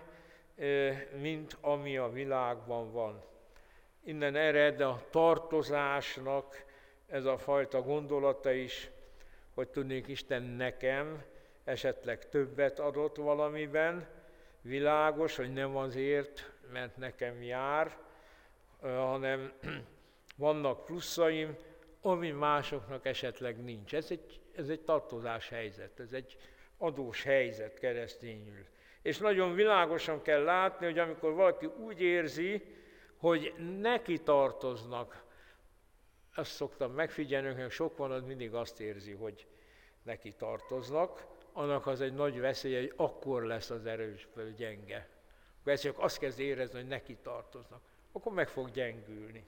Speaker 1: mint ami a világban van. Innen ered a tartozásnak ez a fajta gondolata is, hogy tudnék, Isten nekem esetleg többet adott valamiben, világos, hogy nem azért, mert nekem jár, hanem vannak pluszaim, ami másoknak esetleg nincs. Ez egy, ez egy tartozás helyzet, ez egy adós helyzet keresztényül. És nagyon világosan kell látni, hogy amikor valaki úgy érzi, hogy neki tartoznak, azt szoktam megfigyelni, hogy sok van, az mindig azt érzi, hogy neki tartoznak, annak az egy nagy veszély, hogy akkor lesz az erősből gyenge. Akkor ez csak azt kezd érezni, hogy neki tartoznak, akkor meg fog gyengülni.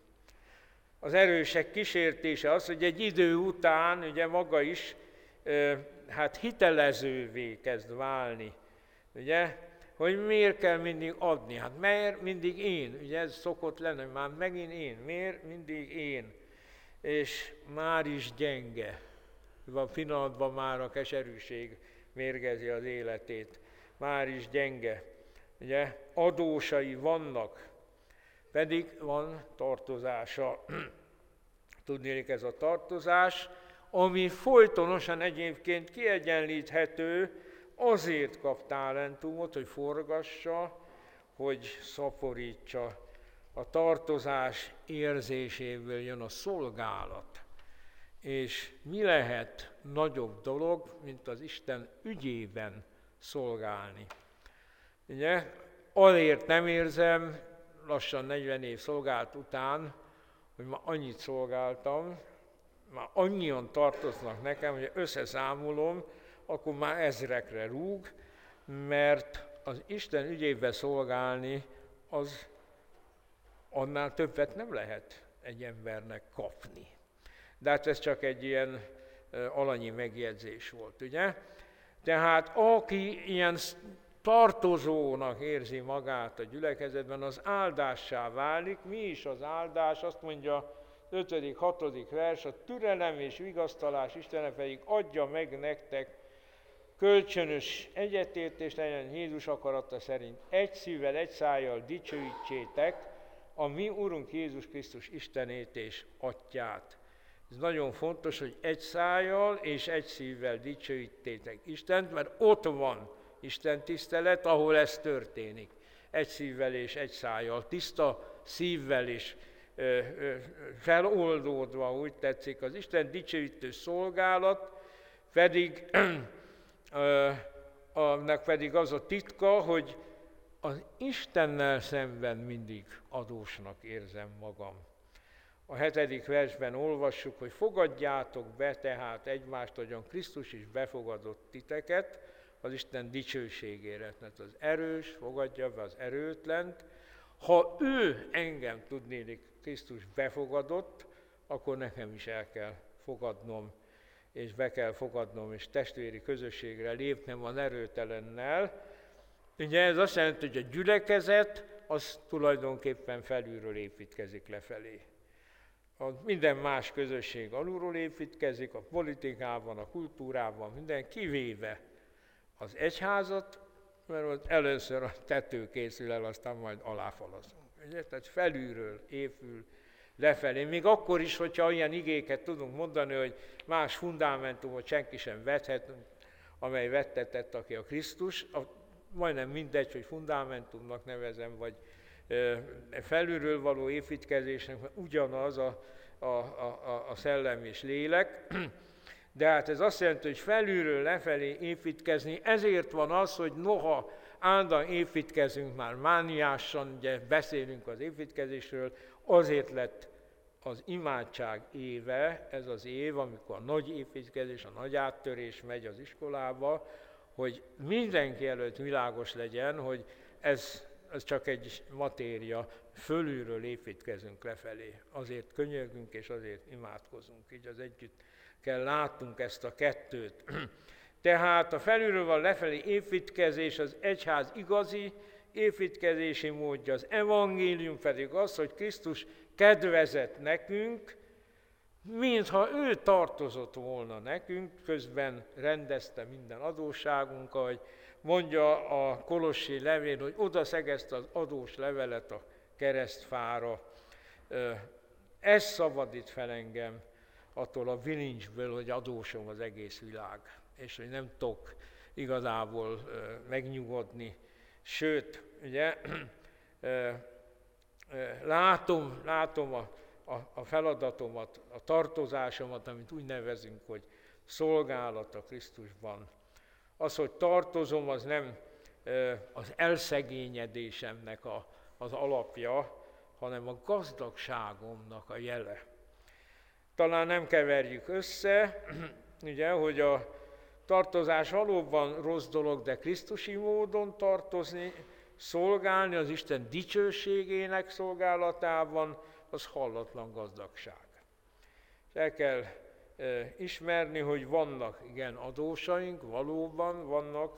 Speaker 1: Az erősek kísértése az, hogy egy idő után ugye maga is hát hitelezővé kezd válni. Ugye? hogy miért kell mindig adni. Hát miért mindig én? Ugye ez szokott lenni, hogy már megint én. Miért mindig én? És már is gyenge. Van pillanatban már a keserűség mérgezi az életét. Már is gyenge. Ugye adósai vannak, pedig van tartozása. Tudnélik, ez a tartozás, ami folytonosan egyébként kiegyenlíthető, azért kap talentumot, hogy forgassa, hogy szaporítsa. A tartozás érzéséből jön a szolgálat. És mi lehet nagyobb dolog, mint az Isten ügyében szolgálni? Ugye, azért nem érzem, lassan negyven év szolgált után, hogy már annyit szolgáltam, már annyian tartoznak nekem, hogy összeszámolom, akkor már ezrekre rúg, mert az Isten ügyében szolgálni, az annál többet nem lehet egy embernek kapni. De hát ez csak egy ilyen alanyi megjegyzés volt, ugye? Tehát aki ilyen tartozónak érzi magát a gyülekezetben, az áldássá válik. Mi is az áldás? Azt mondja ötödik, hatodik vers, a türelem és vigasztalás Istene pedig adja meg nektek kölcsönös egyetértés legyen Jézus akarata szerint. Egy szívvel, egy szájjal dicsőítsétek a mi Urunk Jézus Krisztus Istenét és Atyát. Ez nagyon fontos, hogy egy szájjal és egy szívvel dicsőítétek Istent, mert ott van Isten tisztelet, ahol ez történik. Egy szívvel és egy szájjal, tiszta szívvel és ö, ö, feloldódva, úgy tetszik, az Isten dicsőítő szolgálat, pedig ö, annak pedig az a titka, hogy az Istennel szemben mindig adósnak érzem magam. A hetedik versben olvassuk, hogy fogadjátok be tehát egymást, ahogyan Krisztus is befogadott titeket, az Isten dicsőségére. Tehát az erős fogadja be az erőtlent. Ha ő engem, tudnélik, Krisztus befogadott, akkor nekem is el kell fogadnom, és be kell fogadnom, és testvéri közösségre lépnem az erőtelennel. Ugye ez azt jelenti, hogy a gyülekezet az tulajdonképpen felülről építkezik lefelé. A minden más közösség alulról építkezik, a politikában, a kultúrában, minden kivéve az egyházat, mert ott először a tető készül el, aztán majd aláfalazunk. Ugye? Tehát felülről épül lefelé. Még akkor is, hogyha olyan igéket tudunk mondani, hogy más fundamentumot senki sem vethet, amely vettetett, aki a Krisztus, a, majdnem mindegy, hogy fundamentumnak nevezem, vagy ö, felülről való építkezésnek, mert ugyanaz a, a, a, a szellem és lélek. De hát ez azt jelenti, hogy felülről lefelé építkezni, ezért van az, hogy noha állandóan építkezünk már mániásan, ugye beszélünk az építkezésről, azért lett az imádság éve, ez az év, amikor a nagy építkezés, a nagy áttörés megy az iskolába, hogy mindenki előtt világos legyen, hogy ez, ez csak egy matéria, fölülről építkezünk lefelé. Azért könyörgünk és azért imádkozunk, így az együtt kell látnunk ezt a kettőt. Tehát a felülről van lefelé építkezés, az egyház igazi építkezési módja, az evangélium pedig az, hogy Krisztus kedvezett nekünk, mintha ő tartozott volna nekünk, közben rendezte minden adósságunkat, hogy mondja a kolossi levél, hogy oda szegezte az adós levelet a keresztfára. Ez szabadít fel engem attól a bilincsből, hogy adósom az egész világ, és hogy nem tudok igazából megnyugodni. Sőt, ugye, látom, látom a, a, a feladatomat, a tartozásomat, amit úgy nevezünk, hogy szolgálat a Krisztusban. Az, hogy tartozom, az nem az elszegényedésemnek a, az alapja, hanem a gazdagságomnak a jele. Talán nem keverjük össze, ugye, hogy a tartozás valóban rossz dolog, de krisztusi módon tartozni, szolgálni az Isten dicsőségének szolgálatában, az hallatlan gazdagság. És el kell e, ismerni, hogy vannak igen adósaink, valóban vannak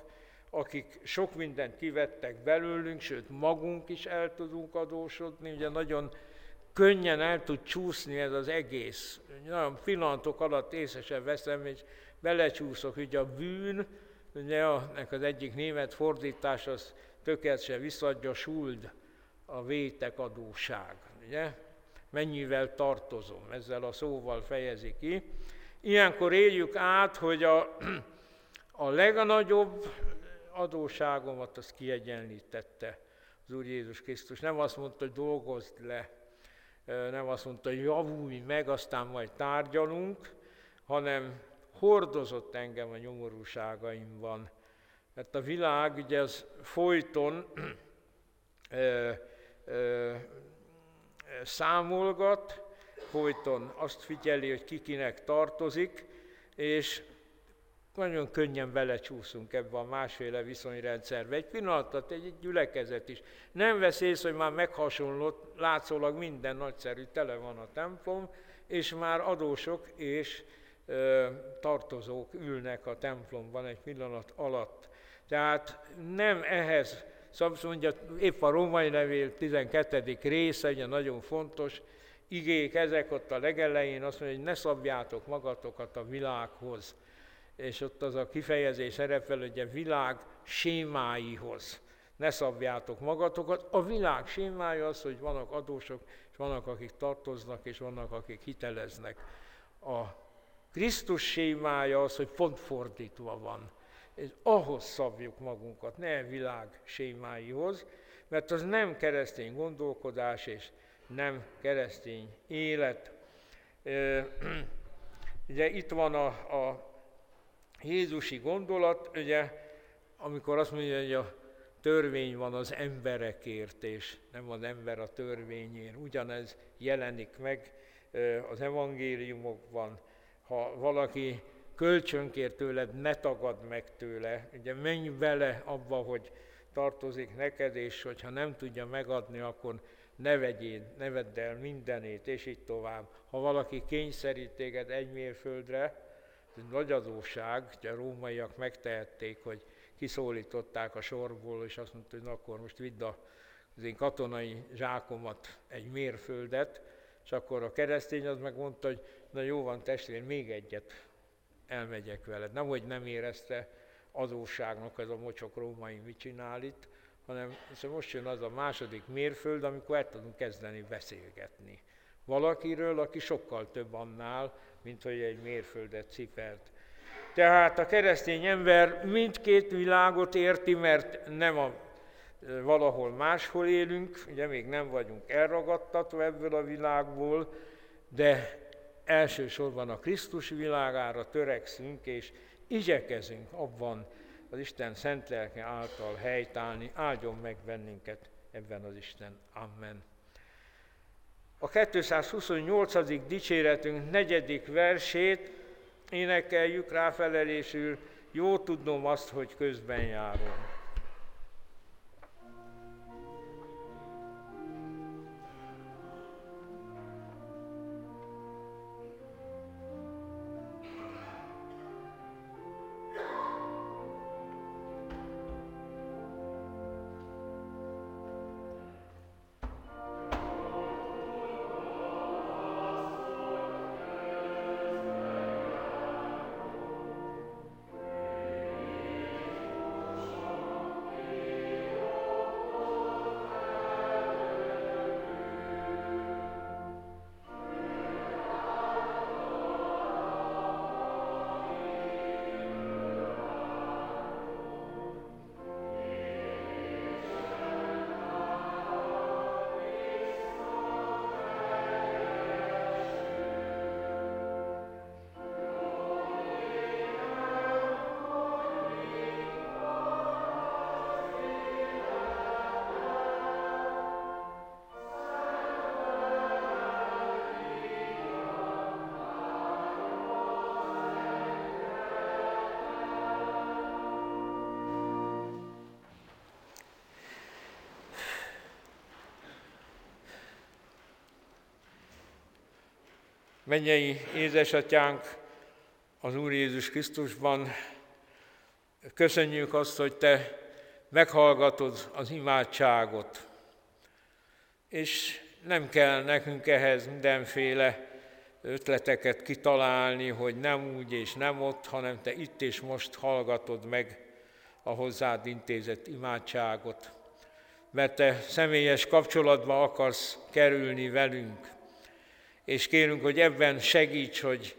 Speaker 1: akik sok mindent kivettek belőlünk, sőt magunk is el tudunk adósodni, ugye nagyon könnyen el tud csúszni ez az egész. Nagyon pillanatok alatt észre sem veszem, és belecsúszok, ugye a bűn, ugye ennek az egyik német fordítás, az tökéletesen visszaadja, Schuld, a vétek adóság, ugye? Mennyivel tartozom, ezzel a szóval fejezi ki. Ilyenkor éljük át, hogy a, a legnagyobb adóságomat azt kiegyenlítette az Úr Jézus Krisztus. Nem azt mondta, hogy dolgozd le, nem azt mondta, hogy javulj meg, aztán majd tárgyalunk, hanem hordozott engem a nyomorúságaimban. Mert a világ ugye az folyton ö, ö, számolgat, folyton azt figyeli, hogy ki kinek tartozik, és nagyon könnyen belecsúszunk ebbe a másféle viszonyrendszerbe. Egy pillanatot, egy gyülekezet is nem vesz észre, hogy már meghasonlott, látszólag minden nagyszerű, tele van a templom, és már adósok és ö, tartozók ülnek a templomban egy pillanat alatt. Tehát nem ehhez, szóval mondja, épp a római levél tizenkettedik része, ugye nagyon fontos, igék ezek ott a legelején, azt mondja, hogy ne szabjátok magatokat a világhoz. És ott az a kifejezés szerepel, hogy a világ sémáihoz. Ne szabjátok magatokat. A világ sémája az, hogy vannak adósok, és vannak, akik tartoznak, és vannak, akik hiteleznek. A Krisztus sémája az, hogy pont fordítva van. És ahhoz szabjuk magunkat, ne a világ sémáihoz, mert az nem keresztény gondolkodás, és nem keresztény élet. Ugye itt van a, a jézusi gondolat, ugye, amikor azt mondja, hogy a törvény van az emberekért, és nem az ember a törvényért. Ugyanez jelenik meg az evangéliumokban. Ha valaki kölcsönkér tőled, ne tagadd meg tőle. Ugye menj bele abba, hogy tartozik neked, és hogyha nem tudja megadni, akkor ne vegyél, ne vedd el mindenét, és így tovább. Ha valaki kényszerít téged egy mérföldre, ez nagy adósság, ugye a rómaiak megtehették, hogy kiszólították a sorból, és azt mondta, hogy na, akkor most vidd az én katonai zsákomat egy mérföldet, és akkor a keresztény az megmondta, hogy na jó van testvér, még egyet elmegyek veled. Nem, hogy nem érezte adósságnak ez a mocsok római mit csinál itt, hanem most jön az a második mérföld, amikor el tudunk kezdeni beszélgetni valakiről, aki sokkal több annál, mint hogy egy mérföldet cipelt. Tehát a keresztény ember mindkét világot érti, mert nem a, valahol máshol élünk, ugye még nem vagyunk elragadtatva ebből a világból, de elsősorban a Krisztus világára törekszünk, és igyekezünk abban az Isten szent lelke által helytállni. Áldjon meg bennünket ebben az Isten. Amen. A kétszázhuszonnyolcadik dicséretünk negyedik versét énekeljük ráfelelésül, jó tudnom azt, hogy közben járom. Mennyei édesatyánk az Úr Jézus Krisztusban, Köszönjük azt, hogy Te meghallgatod az imádságot, és nem kell nekünk ehhez mindenféle ötleteket kitalálni, hogy nem úgy és nem ott, hanem Te itt és most hallgatod meg a hozzád intézett imádságot, mert Te személyes kapcsolatba akarsz kerülni velünk, és kérünk, hogy ebben segíts, hogy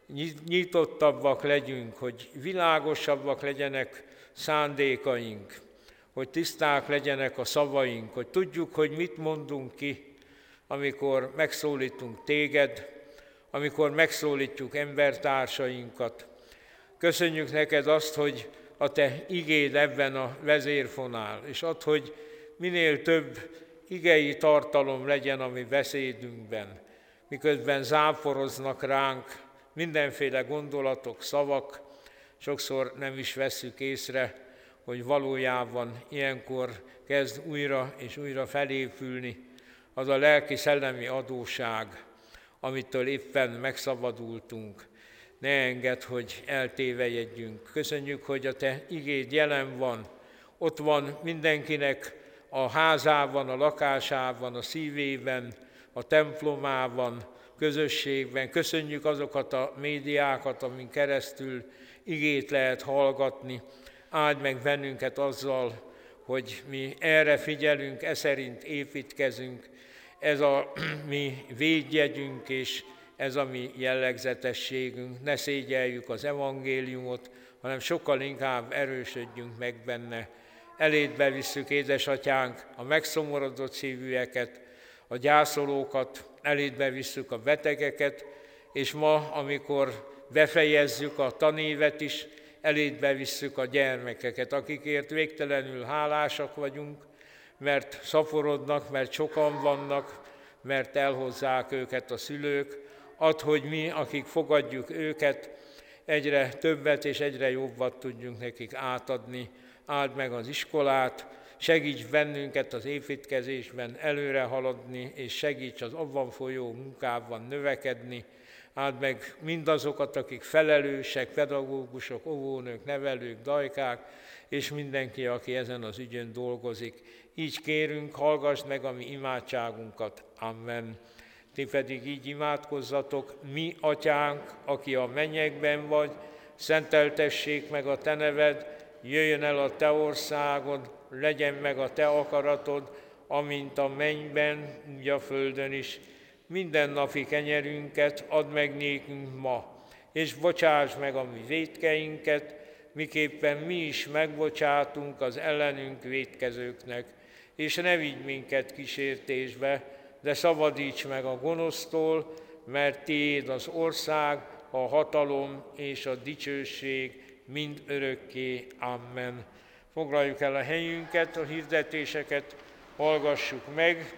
Speaker 1: nyitottabbak legyünk, hogy világosabbak legyenek szándékaink, hogy tiszták legyenek a szavaink, hogy tudjuk, hogy mit mondunk ki, amikor megszólítunk Téged, amikor megszólítjuk embertársainkat. Köszönjük neked azt, hogy a Te igéd ebben a vezérfonál, és add, hogy minél több igei tartalom legyen a mi beszédünkben, miközben záporoznak ránk mindenféle gondolatok, szavak, sokszor nem is vesszük észre, hogy valójában ilyenkor kezd újra és újra felépülni az a lelki-szellemi adósság, amitől éppen megszabadultunk. Ne engedd, hogy eltévejedjünk. Köszönjük, hogy a Te igéd jelen van, ott van mindenkinek a házában, a lakásában, a szívében, a templomában, közösségben. Köszönjük azokat a médiákat, amin keresztül igét lehet hallgatni. Áld meg bennünket azzal, hogy mi erre figyelünk, e szerint építkezünk. Ez a mi védjegyünk, és ez a mi jellegzetességünk. Ne szégyeljük az evangéliumot, hanem sokkal inkább erősödjünk meg benne. Eléd bevisszük, édesatyánk, a megszomorodott szívűeket, a gyászolókat, eléd bevisszük a betegeket, és ma, amikor befejezzük a tanévet is, eléd bevisszük a gyermekeket, akikért végtelenül hálásak vagyunk, mert szaporodnak, mert sokan vannak, mert elhozzák őket a szülők. Add, hogy mi, akik fogadjuk őket, egyre többet és egyre jobbat tudjunk nekik átadni. Áld meg az iskolát, segíts bennünket az építkezésben előre haladni, és segíts az abban folyó munkában növekedni. Áld meg mindazokat, akik felelősek, pedagógusok, óvónők, nevelők, dajkák, és mindenki, aki ezen az ügyön dolgozik. Így kérünk, hallgass meg a mi imádságunkat. Amen. Ti pedig így imádkozzatok: mi atyánk, aki a mennyekben vagy, szenteltessék meg a te neved, jöjjön el a te országod, legyen meg a te akaratod, amint a mennyben, úgy a földön is. Mindennapi kenyerünket add meg nékünk ma, és bocsáss meg a mi vétkeinket, miképpen mi is megbocsátunk az ellenünk vétkezőknek. És ne vigy minket kísértésbe, de szabadíts meg a gonosztól, mert tiéd az ország, a hatalom és a dicsőség mind örökké. Amen. Foglaljuk el a helyünket, a hirdetéseket hallgassuk meg.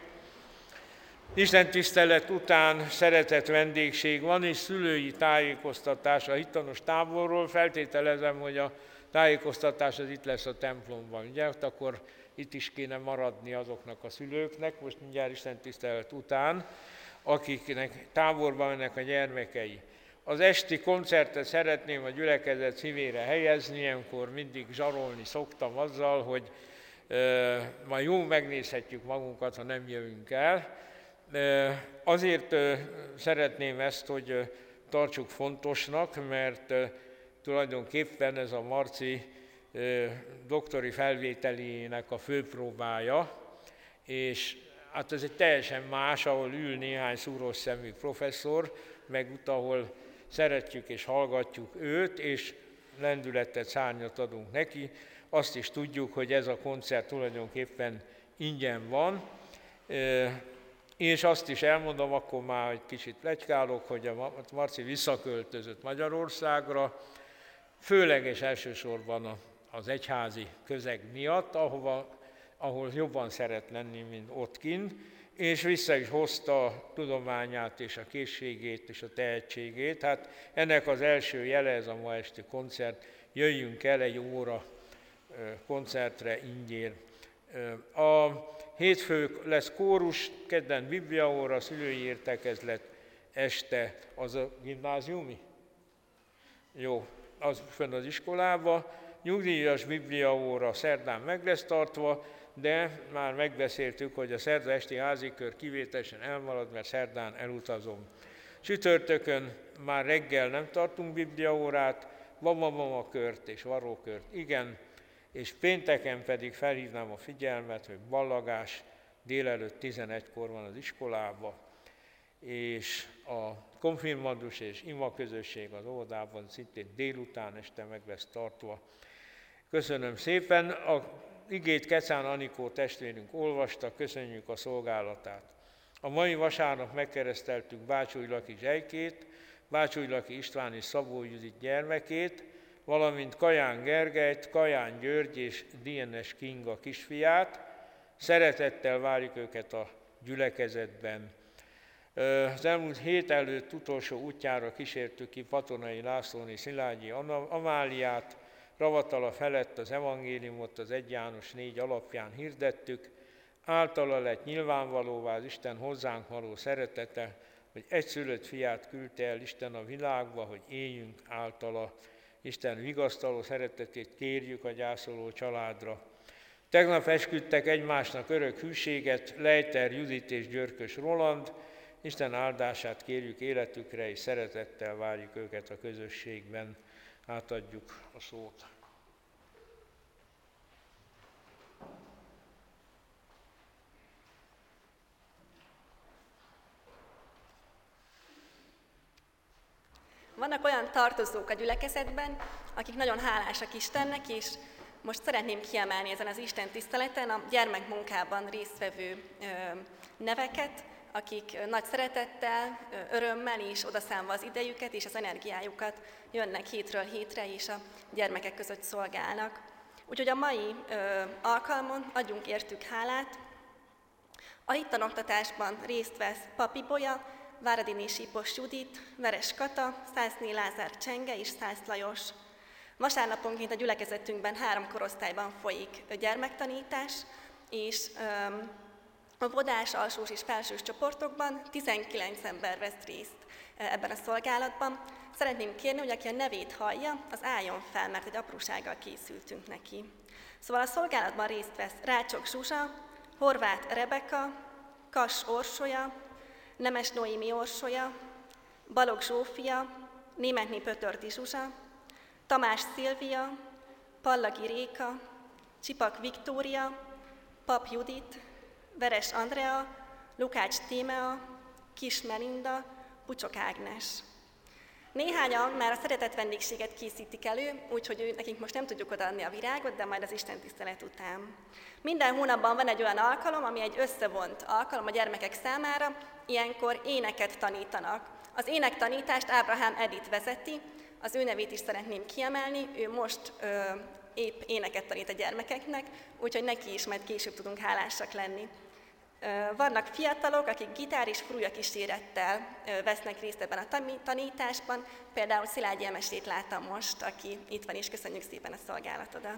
Speaker 1: Isten tisztelet után szeretett vendégség van, és szülői tájékoztatás a hitanos táborról. Feltételezem, hogy a tájékoztatás az itt lesz a templomban, ugye? Akkor itt is kéne maradni azoknak a szülőknek, most mindjárt Isten tisztelet után, akiknek táborban mennek a gyermekei. Az esti koncertet szeretném a gyülekezet szívére helyezni, ilyenkor mindig zsarolni szoktam azzal, hogy e, majd jó megnézhetjük magunkat, ha nem jövünk el. E, azért e, szeretném ezt, hogy e, tartsuk fontosnak, mert e, tulajdonképpen ez a Marci e, doktori felvételének a főpróbája, és hát ez egy teljesen más, ahol ül néhány szúros szemű professzor, meg ut, ahol szeretjük és hallgatjuk őt, és lendületet, szárnyat adunk neki. Azt is tudjuk, hogy ez a koncert tulajdonképpen ingyen van, és azt is elmondom, akkor már egy kicsit pletykálok, hogy a Marci visszaköltözött Magyarországra, főleg és elsősorban az egyházi közeg miatt, ahova, ahol jobban szeret lenni, mint ott kint, és vissza is hozta a tudományát és a készségét és a tehetségét. Hát ennek az első jele ez a ma esti koncert, jöjjünk el egy óra koncertre ingyén. A hétfő lesz kórus, kedden bibliaóra, szülői értekezlet, este az a gimnáziumi? Jó, az fönn az iskolába, nyugdíjas bibliaóra szerdán meg lesz tartva, de már megbeszéltük, hogy a szerda esti házikör kivételesen elmarad, mert szerdán elutazom. Csütörtökön már reggel nem tartunk bibliaórát, mama kört és varókört igen, és pénteken pedig felhívnám a figyelmet, hogy ballagás délelőtt tizenegykor van az iskolába, és a konfirmandus és ima közösség az óvodában szintén délután este meg lesz tartva. Köszönöm szépen, a igét Kecán Anikó testvérünk olvasta, köszönjük a szolgálatát. A mai vasárnap megkereszteltük Bácsújlaki Zselykét, Bácsújlaki István és Szabó Judit gyermekét, valamint Kaján Gergelyt, Kaján György és Dienes Kinga kisfiát. Szeretettel várjuk őket a gyülekezetben. Az elmúlt hét előtt utolsó útjára kísértük ki Patonai Lászlóné Szilágyi Amáliát, Ravatala felett az evangéliumot az egy János négy alapján hirdettük, általa lett nyilvánvalóvá az Isten hozzánk való szeretete, hogy egyszülött fiát küldte el Isten a világba, hogy éljünk általa. Isten vigasztaló szeretetét kérjük a gyászoló családra. Tegnap esküdtek egymásnak örök hűséget Lejter Judit és Györkös Roland. Isten áldását kérjük életükre, és szeretettel várjuk őket a közösségben. Átadjuk a szót.
Speaker 4: Vannak olyan tartozók a gyülekezetben, akik nagyon hálásak Istennek, és most szeretném kiemelni ezen az Isten tiszteleten a gyermekmunkában résztvevő neveket, akik nagy szeretettel, örömmel és odaszánva az idejüket és az energiájukat jönnek hétről hétre, és a gyermekek között szolgálnak. Úgyhogy a mai ö, alkalmon adjunk értük hálát. A hittanoktatásban részt vesz Papi Bolya, Váradiné Sípos Judit, Veres Kata, Szászné Lázár Csenge és Szász Lajos. Vasárnaponként a gyülekezetünkben három korosztályban folyik gyermektanítás, és ö, a vodás, alsós és felsős csoportokban tizenkilenc ember vesz részt ebben a szolgálatban. Szeretném kérni, hogy aki a nevét hallja, az álljon fel, mert egy aprósággal készültünk neki. Szóval a szolgálatban részt vesz Rácsok Zsuzsa, Horváth Rebeka, Kass Orsolya, Nemes Noémi Orsolya, Balogh Zsófia, Németné Pötörti Zsuzsa, Tamás Szilvia, Pallagi Réka, Csipak Viktória, Pap Judit, Veres Andrea, Lukács Tímea, Kis Melinda, Pucsok Ágnes. Néhányan már a szeretett vendégséget készítik elő, úgyhogy nekünk most nem tudjuk odaadni a virágot, de majd az Isten tisztelet után. Minden hónapban van egy olyan alkalom, ami egy összevont alkalom a gyermekek számára, ilyenkor éneket tanítanak. Az énektanítást Ábrahám Edith vezeti, az ő nevét is szeretném kiemelni, ő most ö, épp éneket tanít a gyermekeknek, úgyhogy neki is majd később tudunk hálásak lenni. Vannak fiatalok, akik gitár és frúja kísérettel vesznek részt ebben a tanításban, például Szilágyi Emesét láttam most, aki itt van, és köszönjük szépen a szolgálatodat.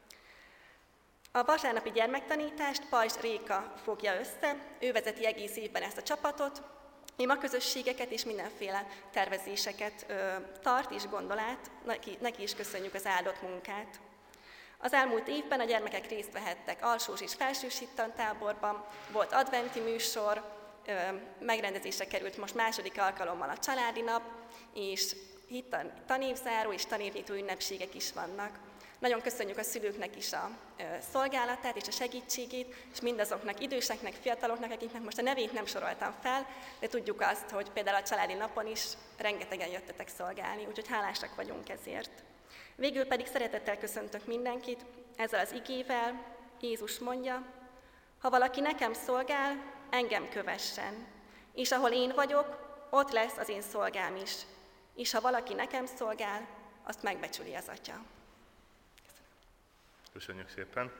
Speaker 4: A vasárnapi gyermektanítást Pajzs Réka fogja össze, ő vezeti egész évben ezt a csapatot, imaközösségeket és mindenféle tervezéseket ö, tart és gondol át, neki, neki is köszönjük az áldott munkát. Az elmúlt évben a gyermekek részt vehettek alsós és felsős hittantáborban, volt adventi műsor, ö, megrendezésre került most második alkalommal a családi nap, és hittan, tanévzáró és tanévnyitó ünnepségek is vannak. Nagyon köszönjük a szülőknek is a szolgálatát és a segítségét, és mindazoknak, időseknek, fiataloknak, akiknek most a nevét nem soroltam fel, de tudjuk azt, hogy például a családi napon is rengetegen jöttetek szolgálni, úgyhogy hálásak vagyunk ezért. Végül pedig szeretettel köszöntök mindenkit, ezzel az igével Jézus mondja, ha valaki nekem szolgál, engem kövessen, és ahol én vagyok, ott lesz az én szolgám is, és ha valaki nekem szolgál, azt megbecsüli az Atya.
Speaker 2: Köszönjük szépen!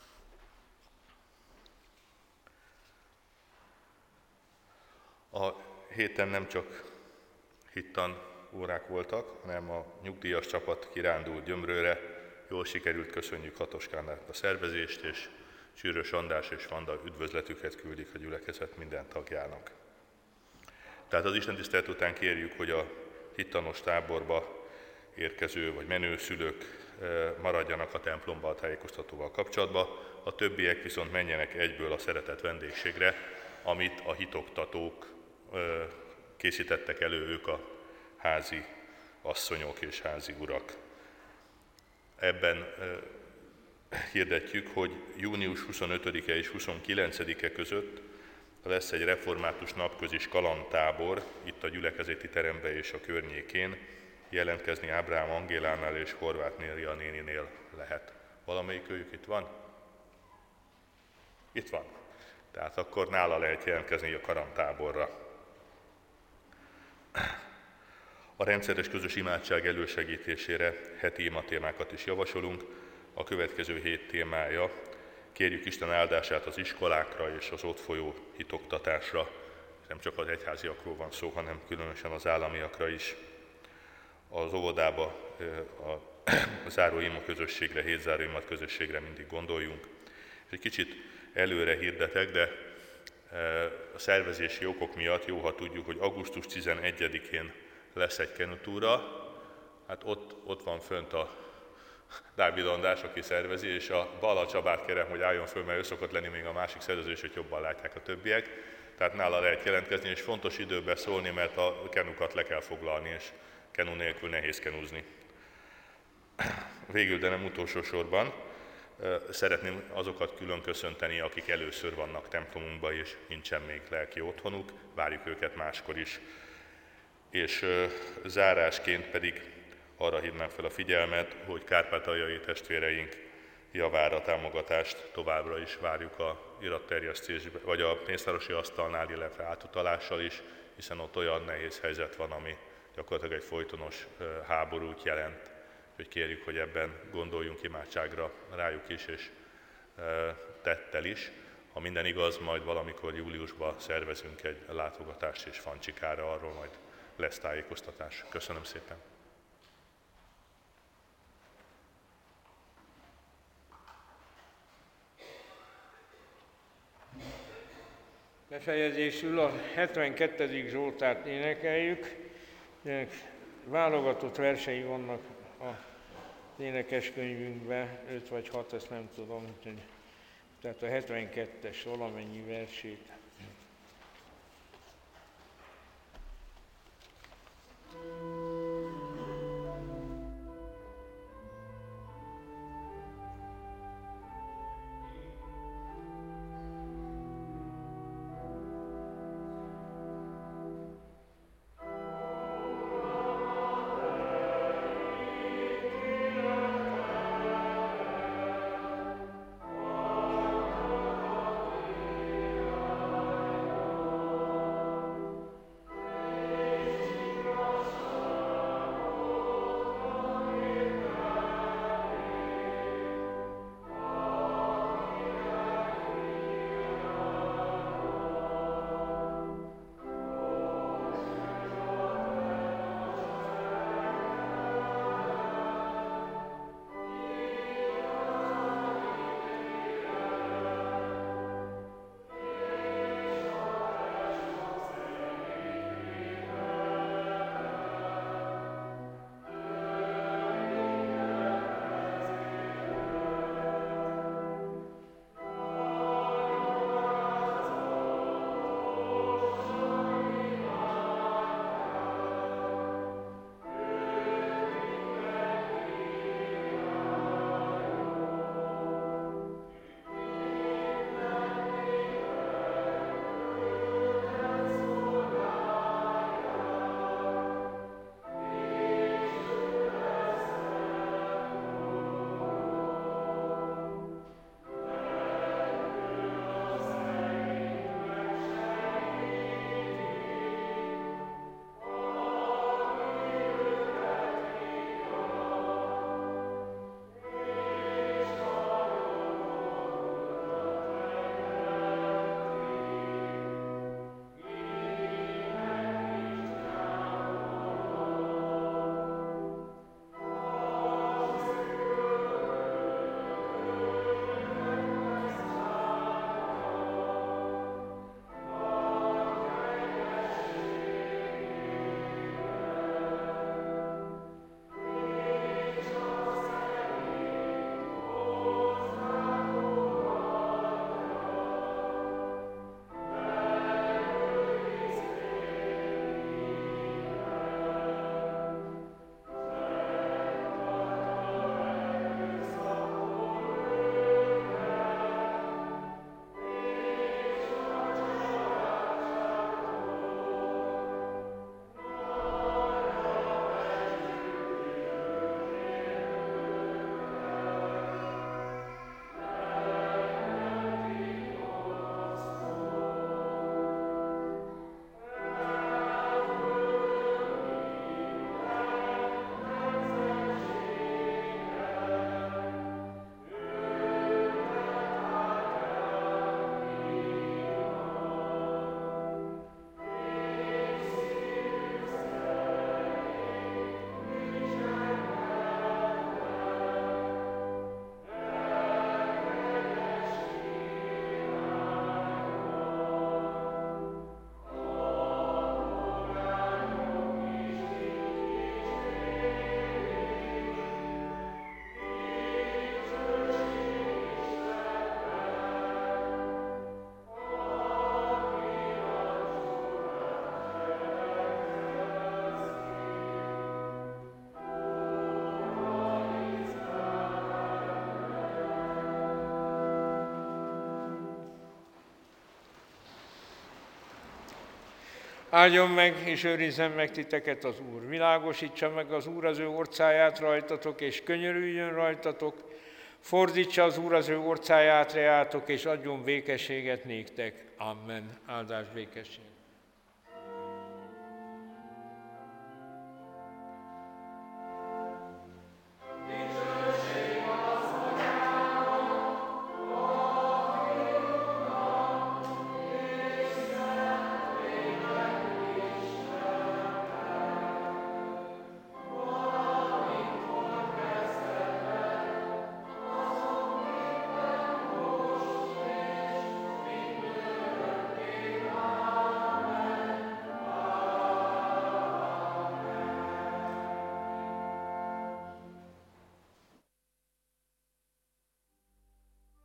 Speaker 2: A héten nem csak hittan órák voltak, hanem a nyugdíjas csapat kirándult Gyömrőre. Jól sikerült, köszönjük Hatoskának a szervezést, és Csűrös András és Vanda üdvözletüket küldik a gyülekezet minden tagjának. Tehát az istentisztelet után kérjük, hogy a hittanos táborba érkező vagy menő szülők maradjanak a templomba a tájékoztatóval kapcsolatban, a többiek viszont menjenek egyből a szeretett vendégségre, amit a hitoktatók készítettek elő, ők a házi asszonyok és házi urak. Ebben hirdetjük, hogy június huszonötödike és huszonkilencedike között lesz egy református napközis kalandtábor itt a gyülekezeti teremben és a környékén. Jelentkezni Ábrám Angélánál és Horváth Néria néninél lehet. Valamelyik őjük itt van? Itt van. Tehát akkor nála lehet jelentkezni a kalandtáborra. A rendszeres közös imádság elősegítésére heti imatémákat is javasolunk. A következő hét témája: kérjük Isten áldását az iskolákra és az ott folyó hitoktatásra. Nem csak az egyháziakról van szó, hanem különösen az államiakra is. Az óvodába, a záróima közösségre, hét záróimat közösségre mindig gondoljunk. És egy kicsit előre hirdetek, de a szervezési okok miatt jó, ha tudjuk, hogy augusztus tizenegyedikén lesz egy kenutúra. Hát ott, ott van fönt a Dávid András, aki szervezi, és a Balla Csabát kérem, hogy álljon föl, mert ő szokott lenni még a másik szervezés, hogy jobban látják a többiek. Tehát nála lehet jelentkezni, és fontos időben szólni, mert a kenukat le kell foglalni, és kenu nélkül nehéz kenúzni. Végül, de nem utolsó sorban, szeretném azokat külön köszönteni, akik először vannak templomunkban, és nincsen még lelki otthonuk, várjuk őket máskor is. És zárásként pedig arra hívnám fel a figyelmet, hogy kárpátaljai testvéreink javára támogatást továbbra is várjuk a iratterjesztésbe, vagy a pénztárosi asztalnál, illetve átutalással is, hiszen ott olyan nehéz helyzet van, ami gyakorlatilag egy folytonos háborút jelent. Úgyhogy kérjük, hogy ebben gondoljunk imádságra rájuk is, és tettel is. Ha minden igaz, majd valamikor júliusban szervezünk egy látogatást és Fancsikára, arról majd lesz tájékoztatás. Köszönöm szépen!
Speaker 1: Befejezésül a hetvenkettedik Zsoltárt énekeljük. Válogatott versei vannak az énekeskönyvünkben, öt vagy hat, ezt nem tudom. Tehát a hetvenkettes valamennyi versét. Áldjon meg és őrizzen meg titeket az Úr. Világosítsa meg az Úr az ő orcáját rajtatok, és könyörüljön rajtatok. Fordítsa az Úr az ő orcáját reátok, és adjon békességet néktek. Amen. Áldás békesség.